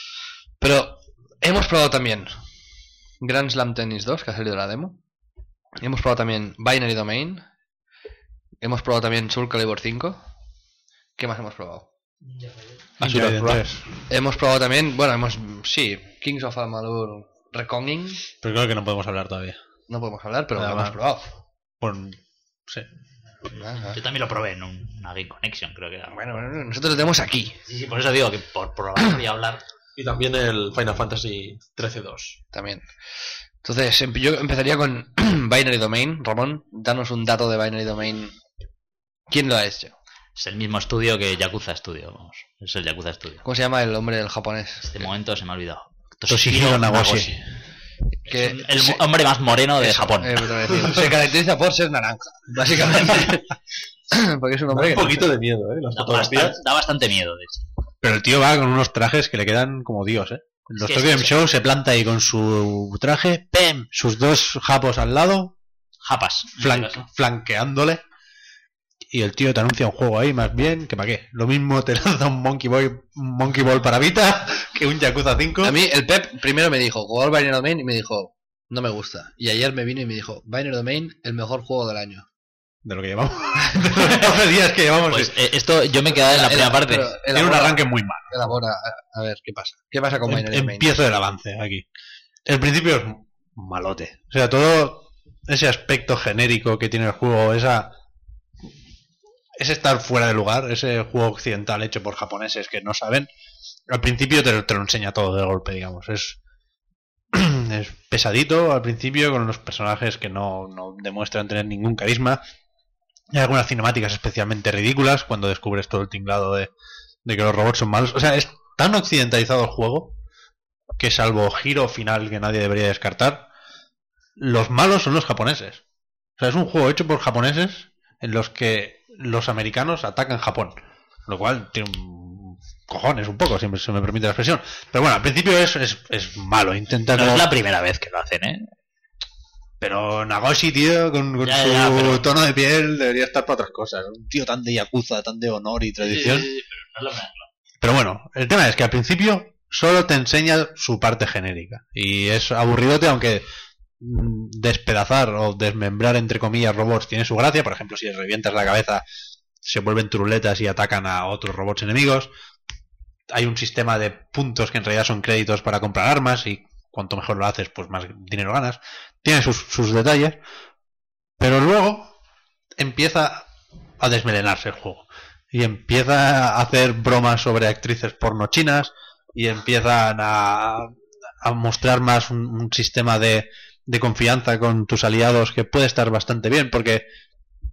Speaker 1: Pero hemos probado también Grand Slam Tennis 2, que ha salido la demo. Hemos probado también Binary Domain. Hemos probado también Soul Calibur 5. ¿Qué más hemos probado?
Speaker 5: Asura
Speaker 3: Gaiden
Speaker 5: Wrath.
Speaker 3: 3.
Speaker 1: Hemos probado también, bueno, sí, Kings of Amalur Reckoning.
Speaker 3: Pero creo que no podemos hablar todavía.
Speaker 1: No podemos hablar, pero
Speaker 3: Nada
Speaker 1: lo hemos
Speaker 3: más.
Speaker 1: probado.
Speaker 3: Sí.
Speaker 1: Ajá.
Speaker 4: Yo también lo probé en una Game Connection, creo que era.
Speaker 1: Bueno, nosotros lo tenemos aquí
Speaker 4: Sí, por eso digo que por probar y hablar.
Speaker 2: Y también el Final Fantasy 13-2.
Speaker 1: también. Entonces, yo empezaría con Binary Domain. Ramón, danos un dato de Binary Domain. ¿Quién lo ha hecho?
Speaker 4: Es el mismo estudio que Yakuza Studio, vamos. Es el Yakuza Studio.
Speaker 1: ¿Cómo se llama el hombre del japonés?
Speaker 4: Este momento se me ha olvidado.
Speaker 3: Toshihiro Nagoshi.
Speaker 1: Que
Speaker 4: El hombre más moreno de Japón.
Speaker 1: te voy a decir, se caracteriza por ser naranja, básicamente. Porque es un hombre
Speaker 2: Un
Speaker 1: que no-
Speaker 2: poquito de miedo, las fotografías.
Speaker 4: Da bastante miedo, de hecho.
Speaker 3: Pero el tío va con unos trajes que le quedan como Dios, ¿eh? En los
Speaker 4: Sí,
Speaker 3: Tokyo Game
Speaker 4: sí.
Speaker 3: Show se planta ahí con su traje, ¡pem! Sus dos japos al lado,
Speaker 4: Japas.
Speaker 3: flanqueándole. Y el tío te anuncia un juego ahí, más bien, que para qué. Lo mismo te lanza un Monkey Ball para Vita que un Yakuza 5.
Speaker 1: A mí el Pep primero me dijo, jugar Binary Domain, y me dijo, no me gusta. Y ayer me vino y me dijo, Binary Domain, el mejor juego del año.
Speaker 3: De lo que llevamos. De los 12 días que llevamos.
Speaker 4: Pues esto yo me he quedado en la primera parte.
Speaker 1: Pero
Speaker 3: Tiene un arranque muy malo.
Speaker 1: Elabora, a ver, ¿qué pasa? ¿Qué pasa con Binary Domain?
Speaker 3: Empiezo el avance aquí. El principio es malote. O sea, todo ese aspecto genérico que tiene el juego, ese estar fuera de lugar, ese juego occidental hecho por japoneses que no saben, al principio te lo enseña todo de golpe, digamos. Es pesadito al principio, con unos personajes que no demuestran tener ningún carisma. Hay algunas cinemáticas especialmente ridículas cuando descubres todo el tinglado de que los robots son malos. O sea, es tan occidentalizado el juego que, salvo giro final que nadie debería descartar, los malos son los japoneses. O sea, es un juego hecho por japoneses en los que los americanos atacan Japón, lo cual tiene un cojones un poco, si se me permite la expresión. Pero bueno, al principio es malo, intenta
Speaker 4: No
Speaker 3: como...
Speaker 4: es la primera vez que lo hacen, ¿eh?
Speaker 3: Pero Nagoshi, tío, con
Speaker 4: Ya,
Speaker 3: su
Speaker 4: ya, pero-
Speaker 3: tono de piel debería estar para otras cosas. Un tío tan de Yakuza, tan de honor y tradición. Pero bueno, el tema es que al principio solo te enseña su parte genérica. Y es aburridote, aunque despedazar o desmembrar, entre comillas, robots tiene su gracia. Por ejemplo, si les revientas la cabeza, se vuelven turuletas y atacan a otros robots enemigos. Hay un sistema de puntos que en realidad son créditos para comprar armas, y cuanto mejor lo haces, pues más dinero ganas. Tiene sus detalles, pero luego empieza a desmelenarse el juego y empieza a hacer bromas sobre actrices porno chinas, y empiezan a mostrar más un sistema de confianza con tus aliados que puede estar bastante bien, porque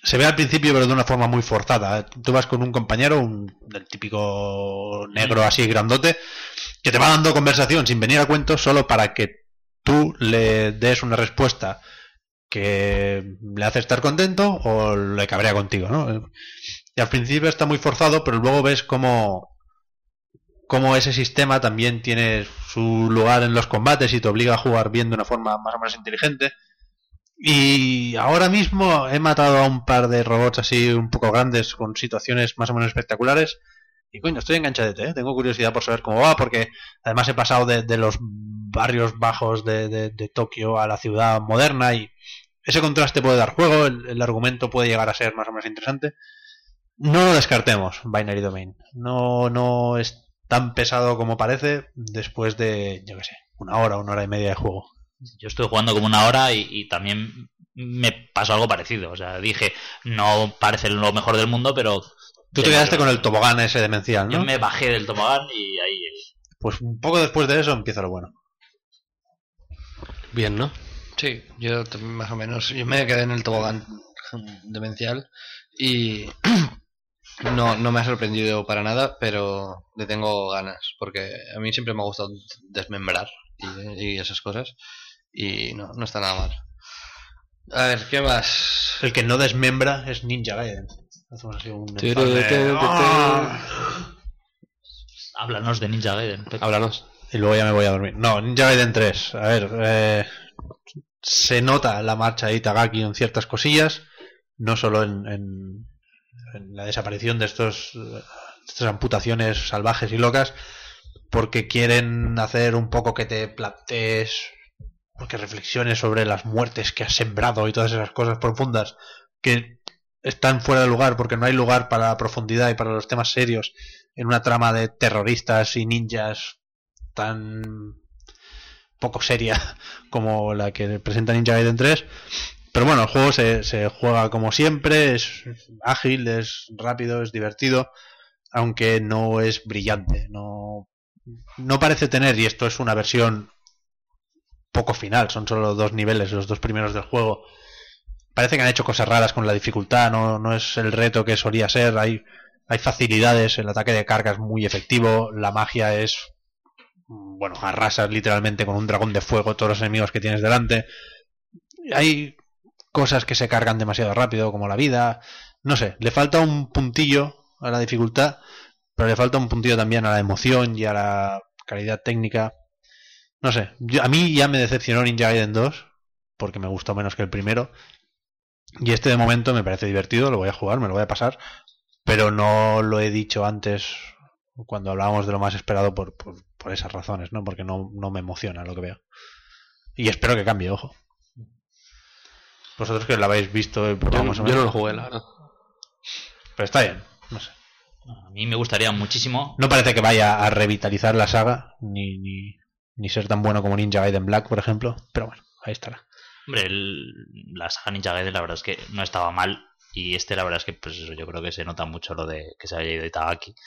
Speaker 3: se ve al principio, pero de una forma muy forzada. Tú vas con un compañero, del típico negro así grandote, que te va dando conversación sin venir a cuento, solo para que tú le des una respuesta que le hace estar contento o le cabrea contigo, ¿no? Y al principio está muy forzado, pero luego ves cómo ese sistema también tiene su lugar en los combates y te obliga a jugar bien de una forma más o menos inteligente. Y ahora mismo he matado a un par de robots así un poco grandes con situaciones más o menos espectaculares. Y coño, estoy enganchadete, ¿eh? Tengo curiosidad por saber cómo va, porque además he pasado de los barrios bajos de Tokio a la ciudad moderna y ese contraste puede dar juego, el argumento puede llegar a ser más o menos interesante. No lo descartemos, Binary Domain. No es tan pesado como parece después de, yo qué sé, una hora y media de juego.
Speaker 4: Yo estoy jugando como una hora y también me pasó algo parecido. O sea, dije, no parece lo mejor del mundo, pero...
Speaker 3: Tú te quedaste con el tobogán ese demencial, ¿no?
Speaker 4: Yo me bajé del tobogán y ahí...
Speaker 3: Pues un poco después de eso empieza lo bueno.
Speaker 5: Bien, ¿no?
Speaker 1: Sí, yo más o menos. Yo me quedé en el tobogán demencial y no me ha sorprendido para nada, pero le tengo ganas, porque a mí siempre me ha gustado desmembrar y esas cosas, y no está nada mal. A ver, ¿qué más?
Speaker 3: El que no desmembra es Ninja Gaiden. Hacemos así un...
Speaker 4: Háblanos de Ninja Gaiden, Pepe.
Speaker 5: Háblanos.
Speaker 3: Y luego ya me voy a dormir. No, Ninja Gaiden 3. A ver, se nota la marcha de Itagaki en ciertas cosillas, no solo en la desaparición de estas amputaciones salvajes y locas, porque quieren hacer un poco que te plantees, porque reflexiones sobre las muertes que has sembrado y todas esas cosas profundas que están fuera de lugar, porque no hay lugar para la profundidad y para los temas serios en una trama de terroristas y ninjas tan poco seria como la que presenta Ninja Gaiden 3. Pero bueno, el juego se juega como siempre, es ágil, es rápido, es divertido, aunque no es brillante, no parece tener, y esto es una versión poco final, son solo 2 niveles, los 2 primeros del juego. Parece que han hecho cosas raras con la dificultad, no es el reto que solía ser, hay facilidades, el ataque de carga es muy efectivo, la magia es, bueno, arrasas literalmente con un dragón de fuego todos los enemigos que tienes delante. Hay cosas que se cargan demasiado rápido, como la vida, no sé, le falta un puntillo a la dificultad, pero le falta un puntillo también a la emoción y a la calidad técnica. No sé, a mí ya me decepcionó Ninja Gaiden 2, porque me gustó menos que el primero, y este de momento me parece divertido, lo voy a jugar, me lo voy a pasar, pero no lo he dicho antes cuando hablábamos de lo más esperado por esas razones, ¿no? Porque no me emociona lo que veo. Y espero que cambie, ojo. Vosotros que lo habéis visto,
Speaker 5: yo no lo jugué, la verdad.
Speaker 3: Pero está bien, no sé.
Speaker 4: A mí me gustaría muchísimo.
Speaker 3: No parece que vaya a revitalizar la saga, ni ser tan bueno como Ninja Gaiden Black, por ejemplo, pero bueno, ahí estará.
Speaker 4: Hombre, la saga Ninja Gaiden la verdad es que no estaba mal, y la verdad es que pues eso, yo creo que se nota mucho lo de que se haya ido Itagaki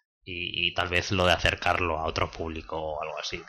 Speaker 4: y tal vez lo de acercarlo a otro público o algo así.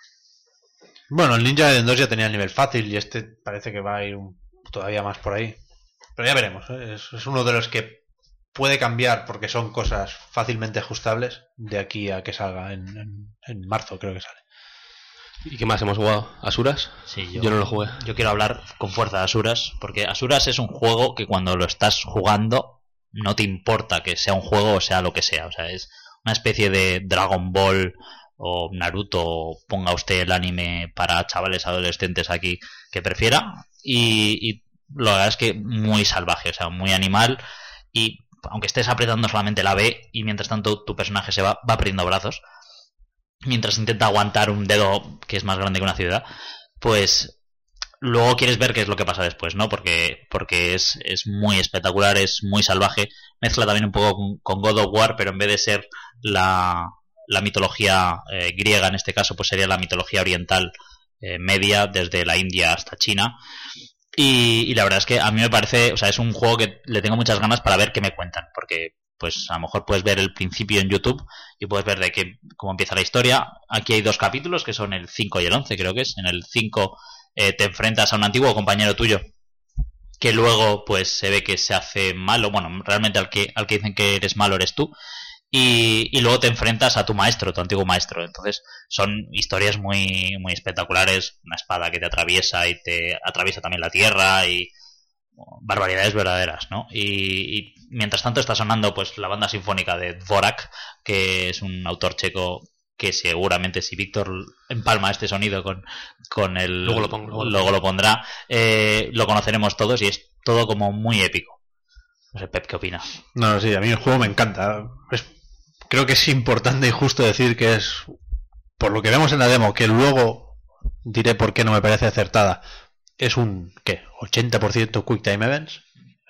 Speaker 3: Bueno, el Ninja Gaiden 2 ya tenía el nivel fácil y este parece que va a ir todavía más por ahí. Pero ya veremos, ¿eh? Es uno de los que puede cambiar porque son cosas fácilmente ajustables de aquí a que salga en marzo, creo que sale.
Speaker 5: ¿Y qué más hemos jugado? ¿Asuras?
Speaker 4: Sí,
Speaker 5: yo no lo jugué.
Speaker 4: Yo quiero hablar con fuerza de Asuras, porque Asuras es un juego que cuando lo estás jugando no te importa que sea un juego o sea lo que sea. O sea, es una especie de Dragon Ball o Naruto, ponga usted el anime para chavales adolescentes aquí que prefiera, y la verdad es que muy salvaje, o sea, muy animal, y aunque estés apretando solamente la B y mientras tanto tu personaje se va perdiendo brazos mientras intenta aguantar un dedo que es más grande que una ciudad, pues luego quieres ver qué es lo que pasa después, ¿no? Porque es muy espectacular, es muy salvaje, mezcla también un poco con God of War, pero en vez de ser la mitología griega en este caso, pues sería la mitología oriental media, desde la India hasta China. Y la verdad es que a mí me parece, o sea, es un juego que le tengo muchas ganas para ver qué me cuentan, porque pues a lo mejor puedes ver el principio en YouTube y puedes ver cómo empieza la historia. Aquí hay 2 capítulos que son el 5 y el 11, creo que es. En el 5 te enfrentas a un antiguo compañero tuyo que luego pues se ve que se hace malo. Bueno, realmente al que dicen que eres malo eres tú. Y luego te enfrentas a tu maestro, tu antiguo maestro. Entonces son historias muy, muy espectaculares. Una espada que te atraviesa y te atraviesa también la tierra y barbaridades verdaderas, ¿no? Y mientras tanto está sonando pues la banda sinfónica de Dvorak, que es un autor checo que seguramente si Víctor empalma este sonido con el...
Speaker 5: Luego lo pongo.
Speaker 4: Luego lo pondrá. Lo conoceremos todos y es todo como muy épico. No sé, Pep, ¿qué opina?
Speaker 3: No, sí, a mí el juego me encanta. Creo que es importante y justo decir que es, por lo que vemos en la demo, que luego diré por qué no me parece acertada, es un, ¿qué? 80% Quick Time Events,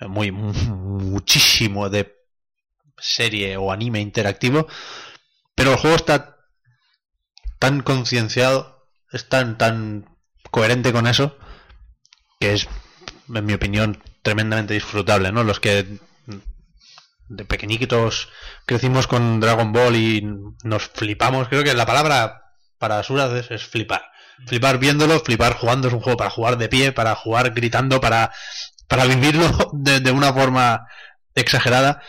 Speaker 3: muchísimo de serie o anime interactivo, pero el juego está tan concienciado, es tan coherente con eso, que es, en mi opinión, tremendamente disfrutable, ¿no? Los que de pequeñitos crecimos con Dragon Ball y nos flipamos, creo que la palabra para Suraz es flipar. Flipar viéndolo, flipar jugando, es un juego para jugar de pie, para jugar gritando, para vivirlo de una forma exagerada.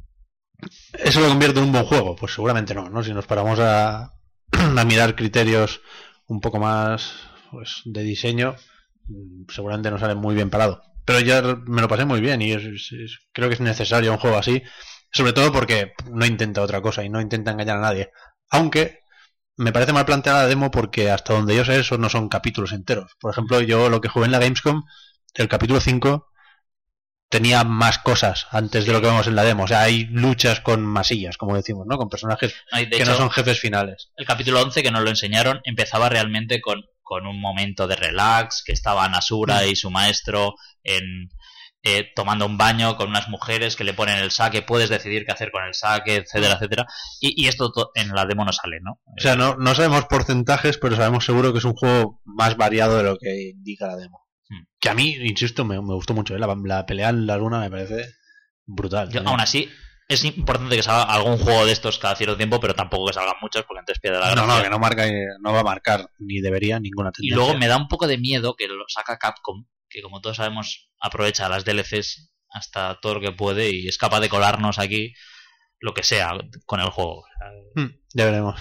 Speaker 3: ¿Eso lo convierte en un buen juego? Pues seguramente no, Si nos paramos a mirar criterios un poco más pues de diseño, seguramente no sale muy bien parado. Pero ya me lo pasé muy bien y creo que es necesario un juego así, sobre todo porque no intenta otra cosa y no intenta engañar a nadie. Aunque me parece mal planteada la demo porque hasta donde yo sé eso no son capítulos enteros. Por ejemplo, yo lo que jugué en la Gamescom, el capítulo 5 tenía más cosas antes de lo que vemos en la demo. O sea, hay luchas con masillas, como decimos, ¿no? Con personajes que no son jefes finales.
Speaker 4: El capítulo 11, que nos lo enseñaron, empezaba realmente con un momento de relax, que estaban Asura y su maestro tomando un baño con unas mujeres que le ponen el sake, puedes decidir qué hacer con el sake, etcétera, etcétera. Y esto en la demo no sale, ¿no?
Speaker 3: O sea, no sabemos porcentajes, pero sabemos seguro que es un juego más variado de lo que indica la demo. Que a mí, insisto, me gustó mucho, ¿eh? La pelea en la luna me parece brutal.
Speaker 4: Aún así, es importante que salga algún juego de estos cada cierto tiempo, pero tampoco que salgan muchos porque entonces pierde la gracia.
Speaker 3: No, que no va a marcar, ni debería, ninguna tendencia.
Speaker 4: Y luego me da un poco de miedo que lo saca Capcom, que como todos sabemos aprovecha las DLCs hasta todo lo que puede y es capaz de colarnos aquí lo que sea con el juego.
Speaker 3: Ya veremos.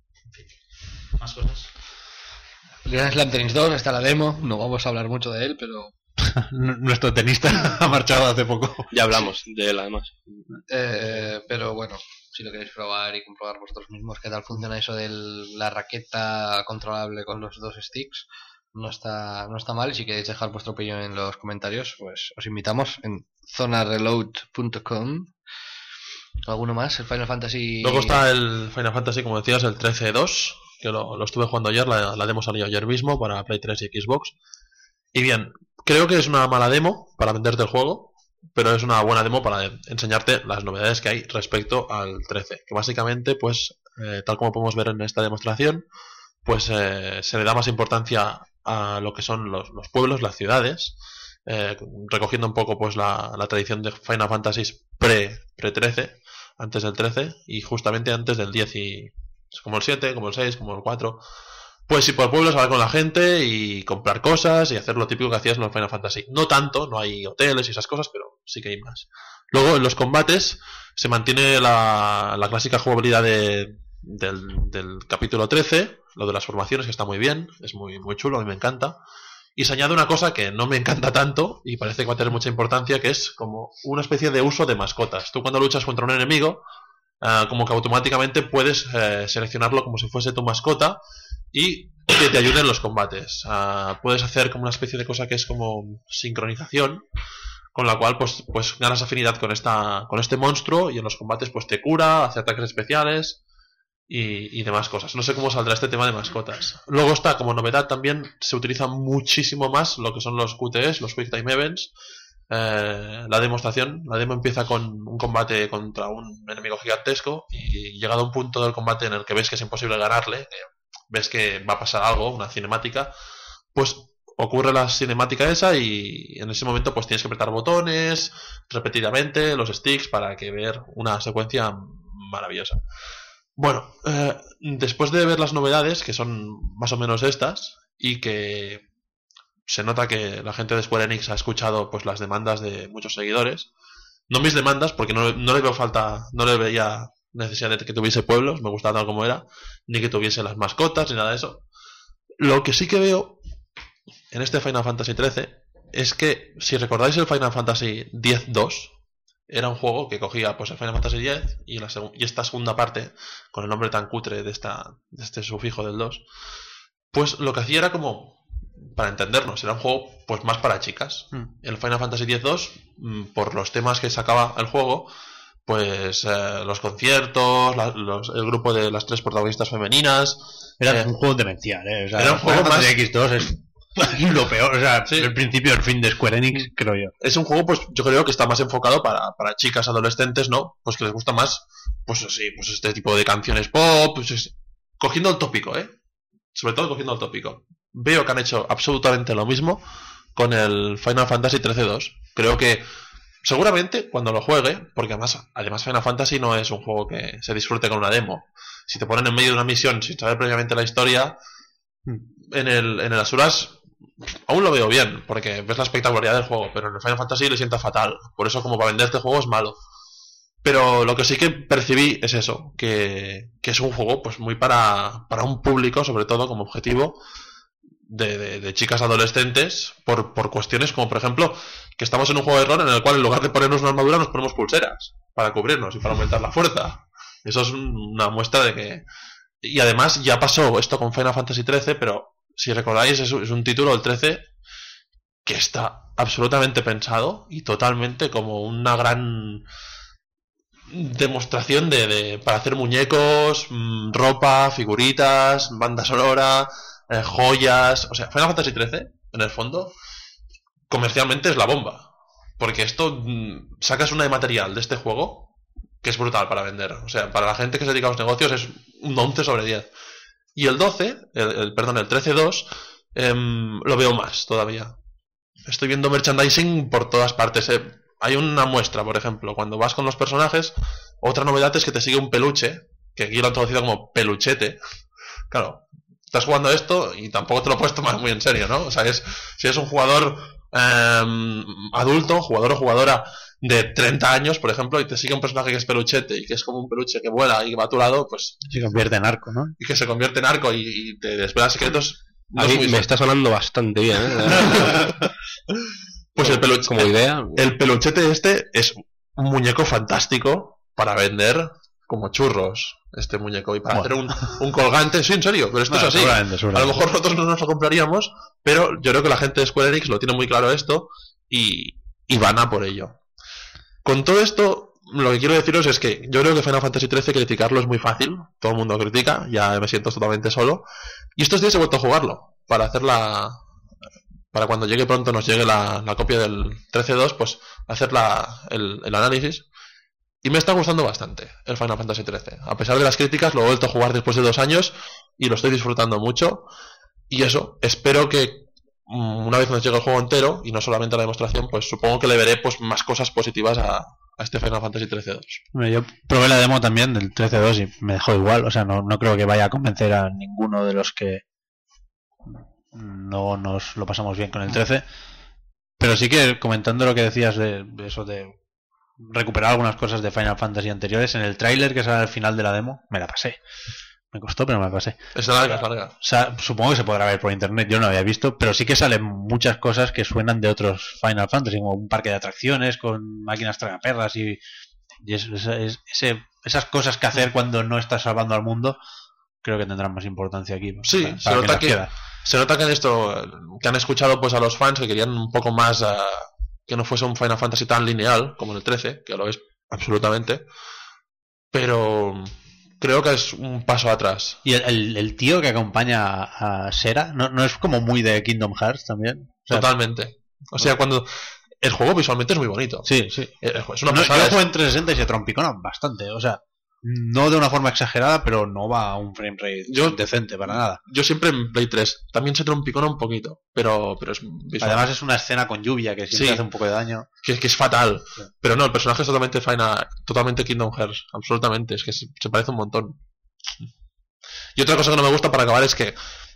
Speaker 4: ¿Más cosas?
Speaker 1: Grand Slam Tennis 2 está la demo, no vamos a hablar mucho de él, pero...
Speaker 3: Nuestro tenista ha marchado hace poco.
Speaker 5: Ya hablamos de él, además.
Speaker 1: Pero bueno, si lo queréis probar y comprobar vosotros mismos qué tal funciona eso de la raqueta controlable con los dos sticks, no está mal. Y si queréis dejar vuestra opinión en los comentarios, pues os invitamos en zonareload.com. ¿Alguno más? El Final Fantasy...
Speaker 2: Luego está el Final Fantasy, como decías, el 13-2, que lo estuve jugando ayer, la demo salió ayer mismo para Play 3 y Xbox. Y bien, creo que es una mala demo para venderte el juego, pero es una buena demo para enseñarte las novedades que hay respecto al 13, que básicamente, pues, tal como podemos ver en esta demostración, pues se le da más importancia a lo que son los pueblos, las ciudades, recogiendo un poco pues la tradición de Final Fantasy pre-13, antes del 13 y justamente antes del 10 y como el 7, como el 6, como el 4. Pues ir por pueblos, hablar con la gente y comprar cosas y hacer lo típico que hacías en los Final Fantasy. No tanto, no hay hoteles y esas cosas, pero sí que hay más. Luego en los combates se mantiene la clásica jugabilidad del capítulo 13, lo de las formaciones, que está muy bien, es muy, muy chulo, a mí me encanta. Y se añade una cosa que no me encanta tanto y parece que va a tener mucha importancia, que es como una especie de uso de mascotas. Tú cuando luchas contra un enemigo, como que automáticamente puedes seleccionarlo como si fuese tu mascota y que te ayude en los combates. Puedes hacer como una especie de cosa que es como sincronización, con la cual pues ganas afinidad con este monstruo y en los combates pues te cura, hace ataques especiales y demás cosas. No sé cómo saldrá este tema de mascotas. Luego está, como novedad también, se utiliza muchísimo más lo que son los QTEs, los Quick Time Events. La demo empieza con un combate contra un enemigo gigantesco y llegado a un punto del combate en el que ves que es imposible ganarle, ves que va a pasar algo, una cinemática, pues ocurre la cinemática esa y en ese momento pues tienes que apretar botones repetidamente, los sticks, para que ver una secuencia maravillosa. Bueno, después de ver las novedades, que son más o menos estas, y que se nota que la gente de Square Enix ha escuchado pues las demandas de muchos seguidores. No mis demandas, porque no le veo falta, no le veía necesidad de que tuviese pueblos, me gustaba tal como era, ni que tuviese las mascotas, ni nada de eso. Lo que sí que veo en este Final Fantasy XIII es que, si recordáis el Final Fantasy X-2, era un juego que cogía pues el Final Fantasy X y esta segunda parte, con el nombre tan cutre de este sufijo del 2, pues lo que hacía era como, para entendernos, era un juego pues más para chicas. El Final Fantasy X-2, por los temas que sacaba el juego, pues los conciertos, el grupo de las 3 protagonistas femeninas.
Speaker 3: Era un juego demencial, O sea,
Speaker 2: era un juego más...
Speaker 3: X2 es lo peor, o sea, sí. El principio y el fin de Square Enix, creo yo.
Speaker 2: Es un juego, pues yo creo que está más enfocado para chicas adolescentes, ¿no? Pues que les gusta más, pues sí, pues este tipo de canciones pop, pues cogiendo el tópico, sobre todo cogiendo el tópico. Veo que han hecho absolutamente lo mismo con el Final Fantasy XIII-2. Creo que seguramente cuando lo juegue, porque además Final Fantasy no es un juego que se disfrute con una demo. Si te ponen en medio de una misión sin saber previamente la historia, en el Asuras aún lo veo bien, porque ves la espectacularidad del juego, pero en el Final Fantasy le sienta fatal. Por eso, como para vender este juego, es malo. Pero lo que sí que percibí es eso, que es un juego pues muy para un público, sobre todo como objetivo, de chicas adolescentes, por cuestiones como, por ejemplo, que estamos en un juego de rol en el cual en lugar de ponernos una armadura nos ponemos pulseras para cubrirnos y para aumentar la fuerza. Eso es una muestra de que... Y además ya pasó esto con Final Fantasy XIII, pero si recordáis es un título, el 13, que está absolutamente pensado y totalmente como una gran demostración para hacer muñecos, ropa, figuritas, banda sonora, joyas. O sea, Final Fantasy XIII, en el fondo, comercialmente es la bomba, porque esto sacas una de material de este juego que es brutal para vender. O sea, para la gente que se dedica a los negocios es un 11 sobre 10. Y el 12, el 13-2, lo veo más todavía. Estoy viendo merchandising por todas partes. Hay una muestra, por ejemplo, cuando vas con los personajes, otra novedad es que te sigue un peluche, que aquí lo han traducido como peluchete. Claro, estás jugando esto y tampoco te lo puedes tomar muy en serio, ¿no? O sea, si es un jugador adulto, jugador o jugadora de 30 años, por ejemplo, y te sigue un personaje que es peluchete y que es como un peluche que vuela y que va a tu lado, pues...
Speaker 3: Se convierte en arco, ¿no?
Speaker 2: Y que se convierte en arco y te desvela secretos.
Speaker 5: No a mí me está sonando bastante bien,
Speaker 2: Pues el peluche,
Speaker 5: como idea.
Speaker 2: El peluchete este es un muñeco fantástico para vender como churros, este muñeco, y para hacer un colgante. Sí, en serio, pero esto es así.
Speaker 3: Seguramente.
Speaker 2: A lo mejor nosotros no nos lo compraríamos, pero yo creo que la gente de Square Enix lo tiene muy claro esto y van a por ello. Con todo esto, lo que quiero deciros es que yo creo que Final Fantasy XIII criticarlo es muy fácil. Todo el mundo critica, ya me siento totalmente solo. Y estos días he vuelto a jugarlo para para cuando llegue pronto nos llegue la copia del 13.2, pues hacer el análisis. Y me está gustando bastante el Final Fantasy XIII. A pesar de las críticas, lo he vuelto a jugar después de 2 años y lo estoy disfrutando mucho. Y eso, espero que una vez nos llegue el juego entero y no solamente la demostración, pues supongo que le veré pues más cosas positivas a este Final Fantasy XIII-2.
Speaker 3: Yo probé la demo también del 13.2 y me dejó igual. O sea, no creo que vaya a convencer a ninguno de los que no nos lo pasamos bien con el 13. Pero sí que comentando lo que decías de eso de recuperar algunas cosas de Final Fantasy anteriores, en el tráiler que sale al final de la demo me la pasé. Me costó, pero me la pasé.
Speaker 2: Es larga, es larga.
Speaker 3: O sea, supongo que se podrá ver por internet, yo no lo había visto, pero sí que salen muchas cosas que suenan de otros Final Fantasy, como un parque de atracciones con máquinas tragaperras y esas cosas que hacer cuando no estás salvando al mundo, creo que tendrán más importancia aquí.
Speaker 2: Sí, se nota que en esto, que han escuchado pues a los fans que querían un poco más, que no fuese un Final Fantasy tan lineal como en el 13, que lo es absolutamente, pero creo que es un paso atrás.
Speaker 3: Y el tío que acompaña a Sera, ¿no es como muy de Kingdom Hearts también? O sea,
Speaker 2: totalmente. O sea, cuando el juego visualmente es muy bonito.
Speaker 3: Sí.
Speaker 2: Es una
Speaker 3: yo juego en 360 y se trompicona bastante. O sea, no de una forma exagerada, pero no va a un frame rate decente para nada.
Speaker 2: Yo siempre en Play 3 también se trompicona un poquito, pero es visual.
Speaker 3: Además es una escena con lluvia que siempre hace un poco de daño.
Speaker 2: Que es fatal. Sí. Pero no, el personaje es totalmente Kingdom Hearts, absolutamente. Es que se parece un montón. Y otra cosa que no me gusta para acabar es que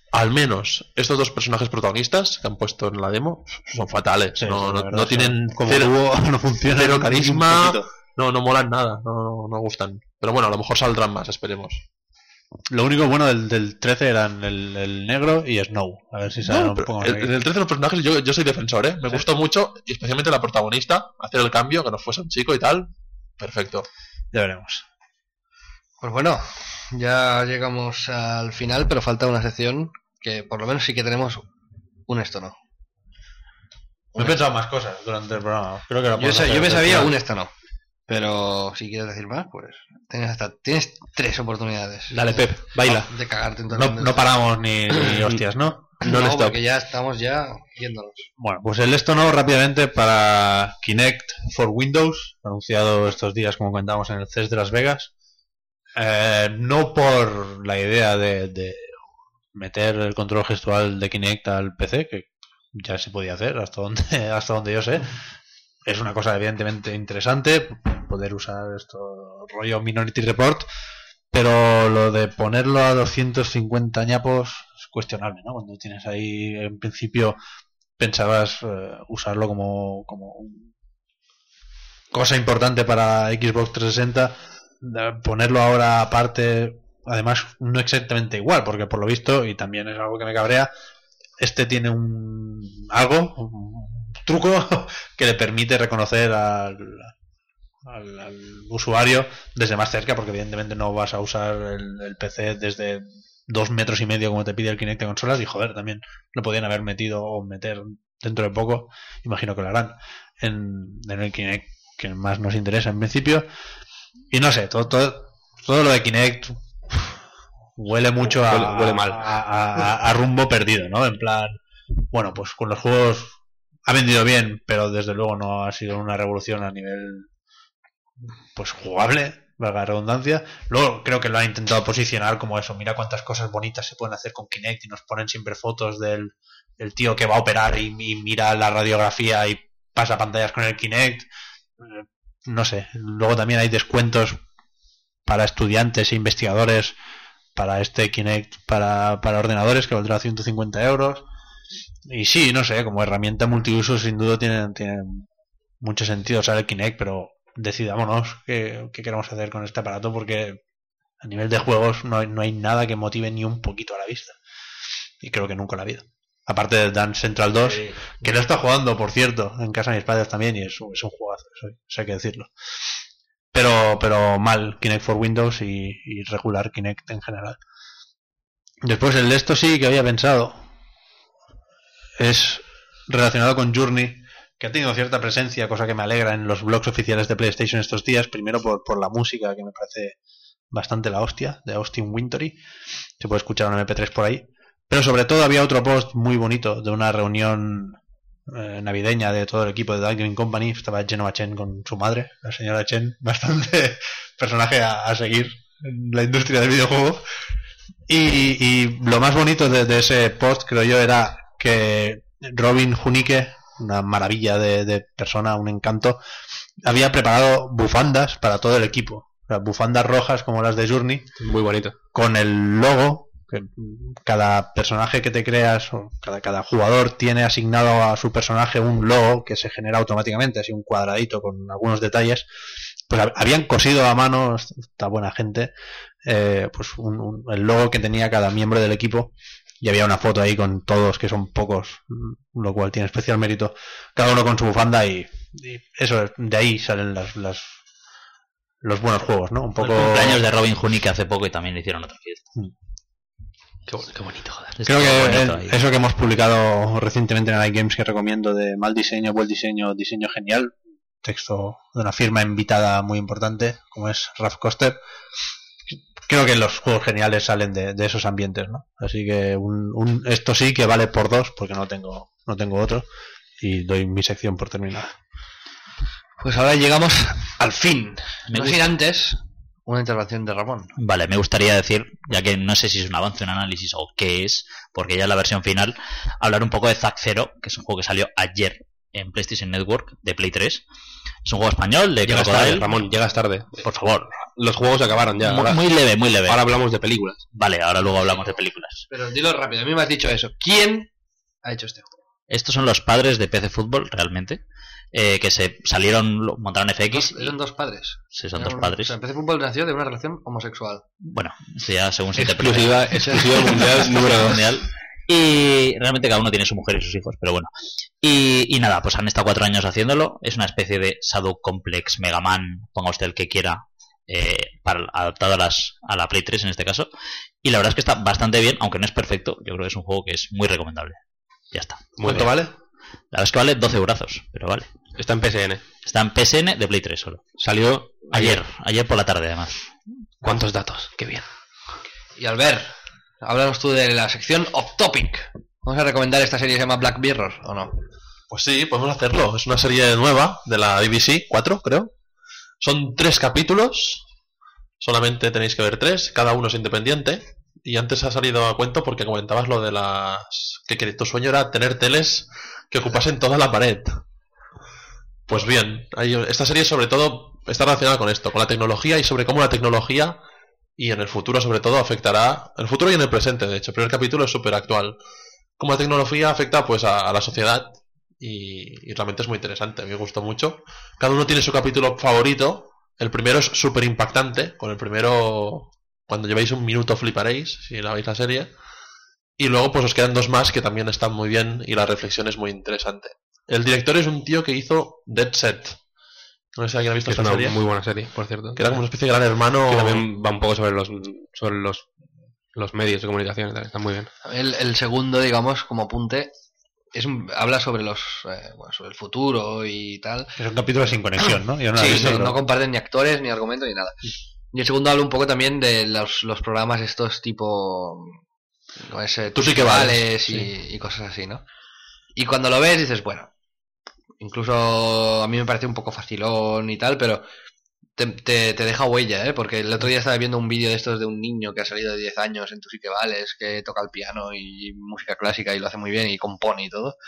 Speaker 2: al menos estos dos personajes protagonistas que han puesto en la demo son fatales.
Speaker 3: Sí,
Speaker 2: no,
Speaker 3: sí, la
Speaker 2: no,
Speaker 3: verdad,
Speaker 2: no tienen
Speaker 3: como
Speaker 2: cero,
Speaker 3: dúo no funciona
Speaker 2: cero
Speaker 3: ni un
Speaker 2: carisma,
Speaker 3: poquito.
Speaker 2: no molan nada, no gustan. Pero bueno, a lo mejor saldrán más, esperemos.
Speaker 3: Lo único bueno del 13 eran el negro y Snow. A ver si salen
Speaker 2: No,
Speaker 3: un
Speaker 2: pero
Speaker 3: poco más
Speaker 2: en
Speaker 3: aquí.
Speaker 2: el 13 de los personajes yo soy defensor, ¿eh? Me gustó mucho, y especialmente la protagonista, hacer el cambio, que no fuese un chico y tal. Perfecto.
Speaker 3: Ya veremos.
Speaker 1: Pues bueno, ya llegamos al final, pero falta una sección que por lo menos sí que tenemos un esto no.
Speaker 3: Me he pensado más cosas durante el programa. Creo que lo
Speaker 1: Yo,
Speaker 3: podemos hacer
Speaker 1: yo me
Speaker 3: hasta el
Speaker 1: sabía
Speaker 3: final.
Speaker 1: un esto no. Pero si quieres decir más, pues tienes 3 oportunidades.
Speaker 5: Dale, Pep, baila.
Speaker 1: De cagarte en todo
Speaker 3: No, no paramos ni hostias, ¿no?
Speaker 1: No,
Speaker 5: Non-stop.
Speaker 1: porque ya estamos yéndonos.
Speaker 3: Bueno, pues el esto no rápidamente para Kinect for Windows, anunciado estos días como comentábamos en el CES de Las Vegas. No por la idea de meter el control gestual de Kinect al PC, que ya se podía hacer hasta donde yo sé. Es una cosa evidentemente interesante poder usar esto rollo Minority Report, pero lo de ponerlo a 250 ñapos es cuestionable, ¿no? Cuando tienes ahí, en principio pensabas usarlo como cosa importante para Xbox 360, ponerlo ahora aparte, además no exactamente igual, porque por lo visto, y también es algo que me cabrea, este tiene un truco que le permite reconocer al usuario desde más cerca, porque evidentemente no vas a usar el PC desde 2,5 metros como te pide el Kinect de consolas, y joder, también lo podían haber metido o meter dentro de poco, imagino que lo harán en el Kinect que más nos interesa en principio. Y no sé, todo lo de Kinect huele mucho
Speaker 5: Huele mal.
Speaker 3: a rumbo perdido, ¿no? En plan, bueno, pues con los juegos ha vendido bien, pero desde luego no ha sido una revolución a nivel pues jugable, valga la redundancia. Luego creo que lo han intentado posicionar como eso, mira cuántas cosas bonitas se pueden hacer con Kinect, y nos ponen siempre fotos del tío que va a operar y mira la radiografía y pasa pantallas con el Kinect. No sé, luego también hay descuentos para estudiantes e investigadores para este Kinect para ordenadores, que valdrá 150 euros. Y sí, no sé, como herramienta multiuso sin duda tiene mucho sentido usar el Kinect, pero decidámonos qué queremos hacer con este aparato, porque a nivel de juegos no hay nada que motive ni un poquito a la vista, y creo que nunca en la vida, aparte de Dance Central 2, que lo está jugando, por cierto, en casa de mis padres también, y es un juegazo, eso hay que decirlo, pero mal Kinect for Windows y regular Kinect en general. Después el de esto sí que había pensado es relacionado con Journey, que ha tenido cierta presencia, cosa que me alegra en los blogs oficiales de PlayStation estos días, primero por la música, que me parece bastante la hostia, de Austin Wintory, se puede escuchar un MP3 por ahí, pero sobre todo había otro post muy bonito de una reunión navideña de todo el equipo de Duck Gaming Company. Estaba Genova Chen con su madre, la señora Chen, bastante personaje a seguir en la industria del videojuego, y lo más bonito de ese post, creo yo, era que Robin Hunicke, una maravilla de persona, un encanto, había preparado bufandas para todo el equipo, o sea, bufandas rojas como las de Journey,
Speaker 5: Muy bonito.
Speaker 3: con el logo, que cada personaje que te creas, o cada jugador tiene asignado a su personaje un logo que se genera automáticamente, así un cuadradito con algunos detalles. Pues habían cosido a mano, esta buena gente, pues el logo que tenía cada miembro del equipo, y había una foto ahí con todos, que son pocos, lo cual tiene especial mérito, cada uno con su bufanda, y eso, de ahí salen los buenos juegos, ¿no? Un poco...
Speaker 4: El cumpleaños de Robin Hood, que hace poco, y también le hicieron otra fiesta.
Speaker 5: Qué bonito, joder.
Speaker 3: Creo que
Speaker 4: bonito ahí.
Speaker 3: eso que hemos publicado recientemente en iGames, que recomiendo, de mal diseño, buen diseño, diseño genial, texto de una firma invitada muy importante como es Ralph Koster, creo que los juegos geniales salen de esos ambientes, ¿no? Así que esto sí que vale por 2, porque no tengo otro, y doy mi sección por terminada.
Speaker 1: Pues ahora llegamos al fin.
Speaker 4: Me
Speaker 1: No
Speaker 4: gusta.
Speaker 1: sin antes una intervención de Ramón.
Speaker 4: Vale, me gustaría decir, ya que no sé si es un avance, un análisis o qué es, porque ya es la versión final, hablar un poco de Zack Zero, que es un juego que salió ayer en PlayStation Network de Play 3. Es un juego español de
Speaker 5: Llegas
Speaker 4: Crocodile.
Speaker 5: tarde, Ramón, llegas tarde.
Speaker 4: Por favor.
Speaker 5: Los juegos acabaron ya. Ahora,
Speaker 4: Muy leve, muy leve.
Speaker 5: ahora hablamos de películas.
Speaker 4: Vale, ahora luego hablamos de películas.
Speaker 1: Pero dilo rápido, a mí me has dicho eso. ¿Quién ha hecho este juego?
Speaker 4: Estos son los padres de PC Fútbol, realmente. Que se salieron, montaron FX.
Speaker 1: Eran dos padres.
Speaker 4: Sí, son
Speaker 1: Eran
Speaker 4: dos padres.
Speaker 1: O sea, PC Fútbol nació de una relación homosexual.
Speaker 4: Bueno, eso ya según se interpreta.
Speaker 5: Exclusiva mundial número 2.
Speaker 4: Mundial. Y realmente cada uno tiene su mujer y sus hijos, pero bueno. Y nada, pues han estado 4 años haciéndolo. Es una especie de Shadow Complex Mega Man, ponga usted el que quiera, adaptado a la Play 3 en este caso. Y la verdad es que está bastante bien, aunque no es perfecto. Yo creo que es un juego que es muy recomendable. Ya está.
Speaker 5: ¿Cuánto vale?
Speaker 4: La verdad es que vale 12 eurazos, pero vale.
Speaker 5: Está en PSN.
Speaker 4: Está en PSN de Play 3 solo.
Speaker 5: Salió
Speaker 4: Ayer por la tarde además.
Speaker 5: ¿Cuántos datos? Qué bien.
Speaker 1: Y Albert, háblanos tú de la sección Off Topic. ¿Vamos a recomendar esta serie que se llama Black Mirror o no?
Speaker 2: Pues sí, podemos hacerlo. Es una serie nueva de la BBC, 4 creo. Son 3 capítulos. Solamente tenéis que ver 3. Cada uno es independiente. Y antes ha salido a cuento porque comentabas lo de las... que tu sueño era tener teles que ocupasen toda la pared. Pues bien, esta serie sobre todo está relacionada con esto, con la tecnología y sobre cómo la tecnología y en el futuro sobre todo afectará... En el futuro y en el presente, de hecho. El primer capítulo es súper actual. Cómo la tecnología afecta pues a la sociedad y realmente es muy interesante. A mí me gustó mucho. Cada uno tiene su capítulo favorito. El primero es súper impactante. Con el primero... Cuando llevéis un minuto fliparéis si la veis la serie. Y luego pues os quedan 2 más que también están muy bien y la reflexión es muy interesante. El director es un tío que hizo Dead Set. No sé si alguien ha visto
Speaker 5: Es
Speaker 2: esta
Speaker 5: una
Speaker 2: serie.
Speaker 5: muy buena serie, por cierto.
Speaker 2: Que era como una especie de Gran Hermano.
Speaker 5: Que también va un poco sobre los medios de comunicación y tal. Está muy bien.
Speaker 1: El segundo, digamos, como apunte, habla sobre sobre el futuro y tal.
Speaker 3: Es un capítulo sin conexión, ¿no? Yo no la he
Speaker 1: Sí,
Speaker 3: visto,
Speaker 1: no,
Speaker 3: pero-
Speaker 1: no comparten ni actores, ni argumento, ni nada. Y el segundo habla un poco también de los programas estos tipo... ¿cómo es?
Speaker 2: Tú sí que vales,
Speaker 1: y cosas así, ¿no? Y cuando lo ves dices, bueno, incluso a mí me parece un poco facilón y tal, pero te deja huella, ¿eh? Porque el otro día estaba viendo un vídeo de estos de un niño que ha salido de 10 años en Tú sí que vales, que toca el piano y música clásica y lo hace muy bien y compone y todo.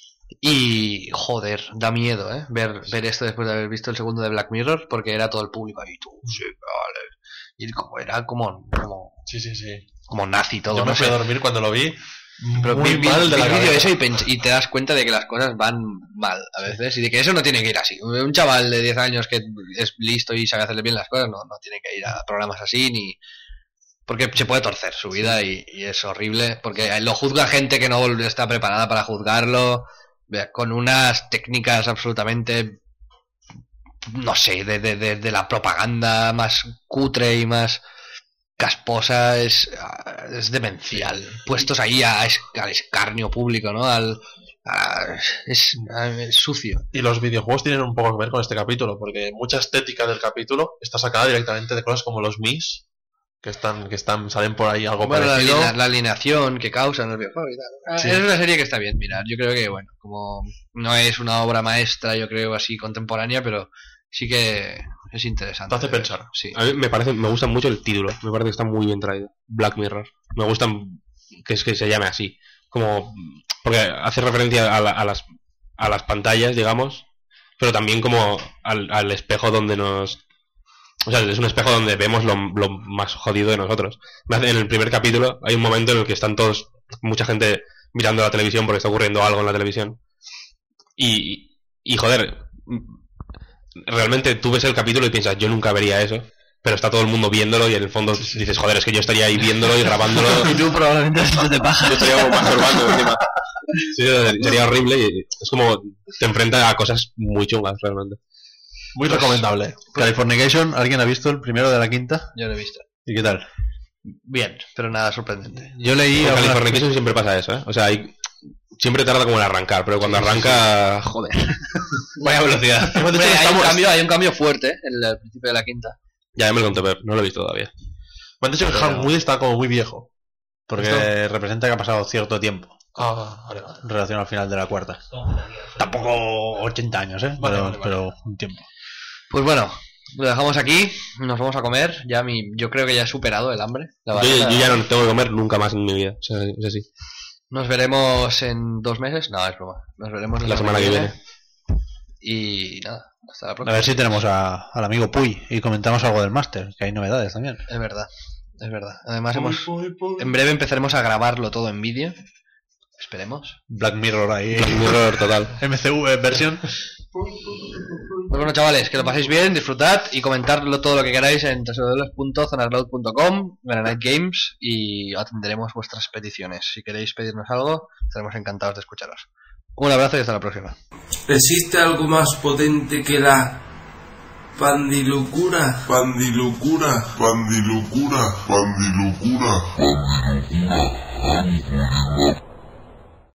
Speaker 1: Y joder, da miedo, ¿eh? Ver esto después de haber visto el segundo de Black Mirror, porque era todo el público ahí, tú sí que vales. Y como era como
Speaker 2: Sí, sí, sí.
Speaker 1: como nazi todo,
Speaker 2: Yo me
Speaker 1: no
Speaker 2: fui
Speaker 1: sé.
Speaker 2: a dormir cuando lo vi.
Speaker 1: Pero
Speaker 2: Muy
Speaker 1: vi
Speaker 2: mal de la
Speaker 1: el vídeo
Speaker 2: cabeza.
Speaker 1: ese y te das cuenta de que las cosas van mal a veces y de que eso no tiene que ir así. Un chaval de 10 años que es listo y sabe hacerle bien las cosas no tiene que ir a programas así ni... Porque se puede torcer su vida y es horrible. Porque lo juzga gente que no está preparada para juzgarlo, con unas técnicas absolutamente, no sé, de la propaganda más cutre y más casposa, es demencial. Puestos ahí al escarnio público, ¿no? Es sucio.
Speaker 2: Y los videojuegos tienen un poco que ver con este capítulo, porque mucha estética del capítulo está sacada directamente de cosas como los Mis, que salen por ahí algo
Speaker 1: Bueno,
Speaker 2: parecido.
Speaker 1: la alineación que causan los videojuegos y tal.
Speaker 2: Sí.
Speaker 1: Es una serie que está bien mirar. Yo creo que, bueno, como no es una obra maestra, yo creo, así contemporánea, pero sí que es interesante.
Speaker 2: Te hace pensar.
Speaker 1: Sí.
Speaker 5: A mí me gusta mucho el título. Me parece que está muy bien traído. Black Mirror. Me gusta que se llame así. Como porque hace referencia a las pantallas, digamos, pero también como al espejo donde nos... O sea, es un espejo donde vemos lo más jodido de nosotros. En el primer capítulo hay un momento en el que están mucha gente mirando la televisión porque está ocurriendo algo en la televisión. Y joder, realmente tú ves el capítulo y piensas, yo nunca vería eso. Pero está todo el mundo viéndolo y en el fondo dices, joder, es que yo estaría ahí viéndolo y grabándolo.
Speaker 4: Y tú probablemente no te pasa.
Speaker 5: Yo estaría como masturbando encima. Sí, sería horrible y es como te enfrentas a cosas muy chungas realmente.
Speaker 2: Muy recomendable.
Speaker 3: Californication, ¿alguien ha visto el primero de la quinta?
Speaker 1: Yo lo he visto.
Speaker 3: ¿Y qué tal?
Speaker 1: Bien, pero nada sorprendente.
Speaker 3: Yo leí
Speaker 5: Con
Speaker 3: algunas-
Speaker 5: Californication siempre pasa eso, ¿eh? O sea, siempre tarda como en arrancar, pero cuando arranca, joder. Vaya velocidad.
Speaker 1: Hombre, hay un cambio fuerte en el principio de la quinta.
Speaker 5: Ya me lo conté, pero no lo he visto todavía.
Speaker 2: Me han dicho que Hank Wood está como muy viejo.
Speaker 3: porque
Speaker 2: ¿Esto?
Speaker 3: representa que ha pasado cierto tiempo
Speaker 2: Vale.
Speaker 3: en relación al final de la cuarta. Tampoco 80 años, ¿eh?
Speaker 2: Vale.
Speaker 3: Pero un tiempo.
Speaker 1: Pues bueno, lo dejamos aquí. Nos vamos a comer. Yo creo que ya he superado el hambre.
Speaker 5: Yo ya no tengo que comer nunca más en mi vida. O sea, es así.
Speaker 1: Nos veremos en 2 meses. No, es broma. Nos veremos
Speaker 5: La semana que viene.
Speaker 1: Y nada, hasta la
Speaker 3: A
Speaker 1: próxima.
Speaker 3: ver si tenemos al amigo Puy y comentamos algo del máster, que hay novedades también.
Speaker 1: Es verdad. Además en breve empezaremos a grabarlo todo en vídeo. Esperemos.
Speaker 3: Black Mirror ahí.
Speaker 5: Black Mirror total.
Speaker 3: MCV versión.
Speaker 1: Pues bueno, chavales, que lo paséis bien, disfrutad y comentadlo todo lo que queráis en www.zonasloud.com, Granite Games, y atenderemos vuestras peticiones. Si queréis pedirnos algo, estaremos encantados de escucharos. Un abrazo y hasta la próxima.
Speaker 7: ¿Existe algo más potente que la pandilocura?
Speaker 8: Pandilocura, pandilocura, pandilocura, pandilocura,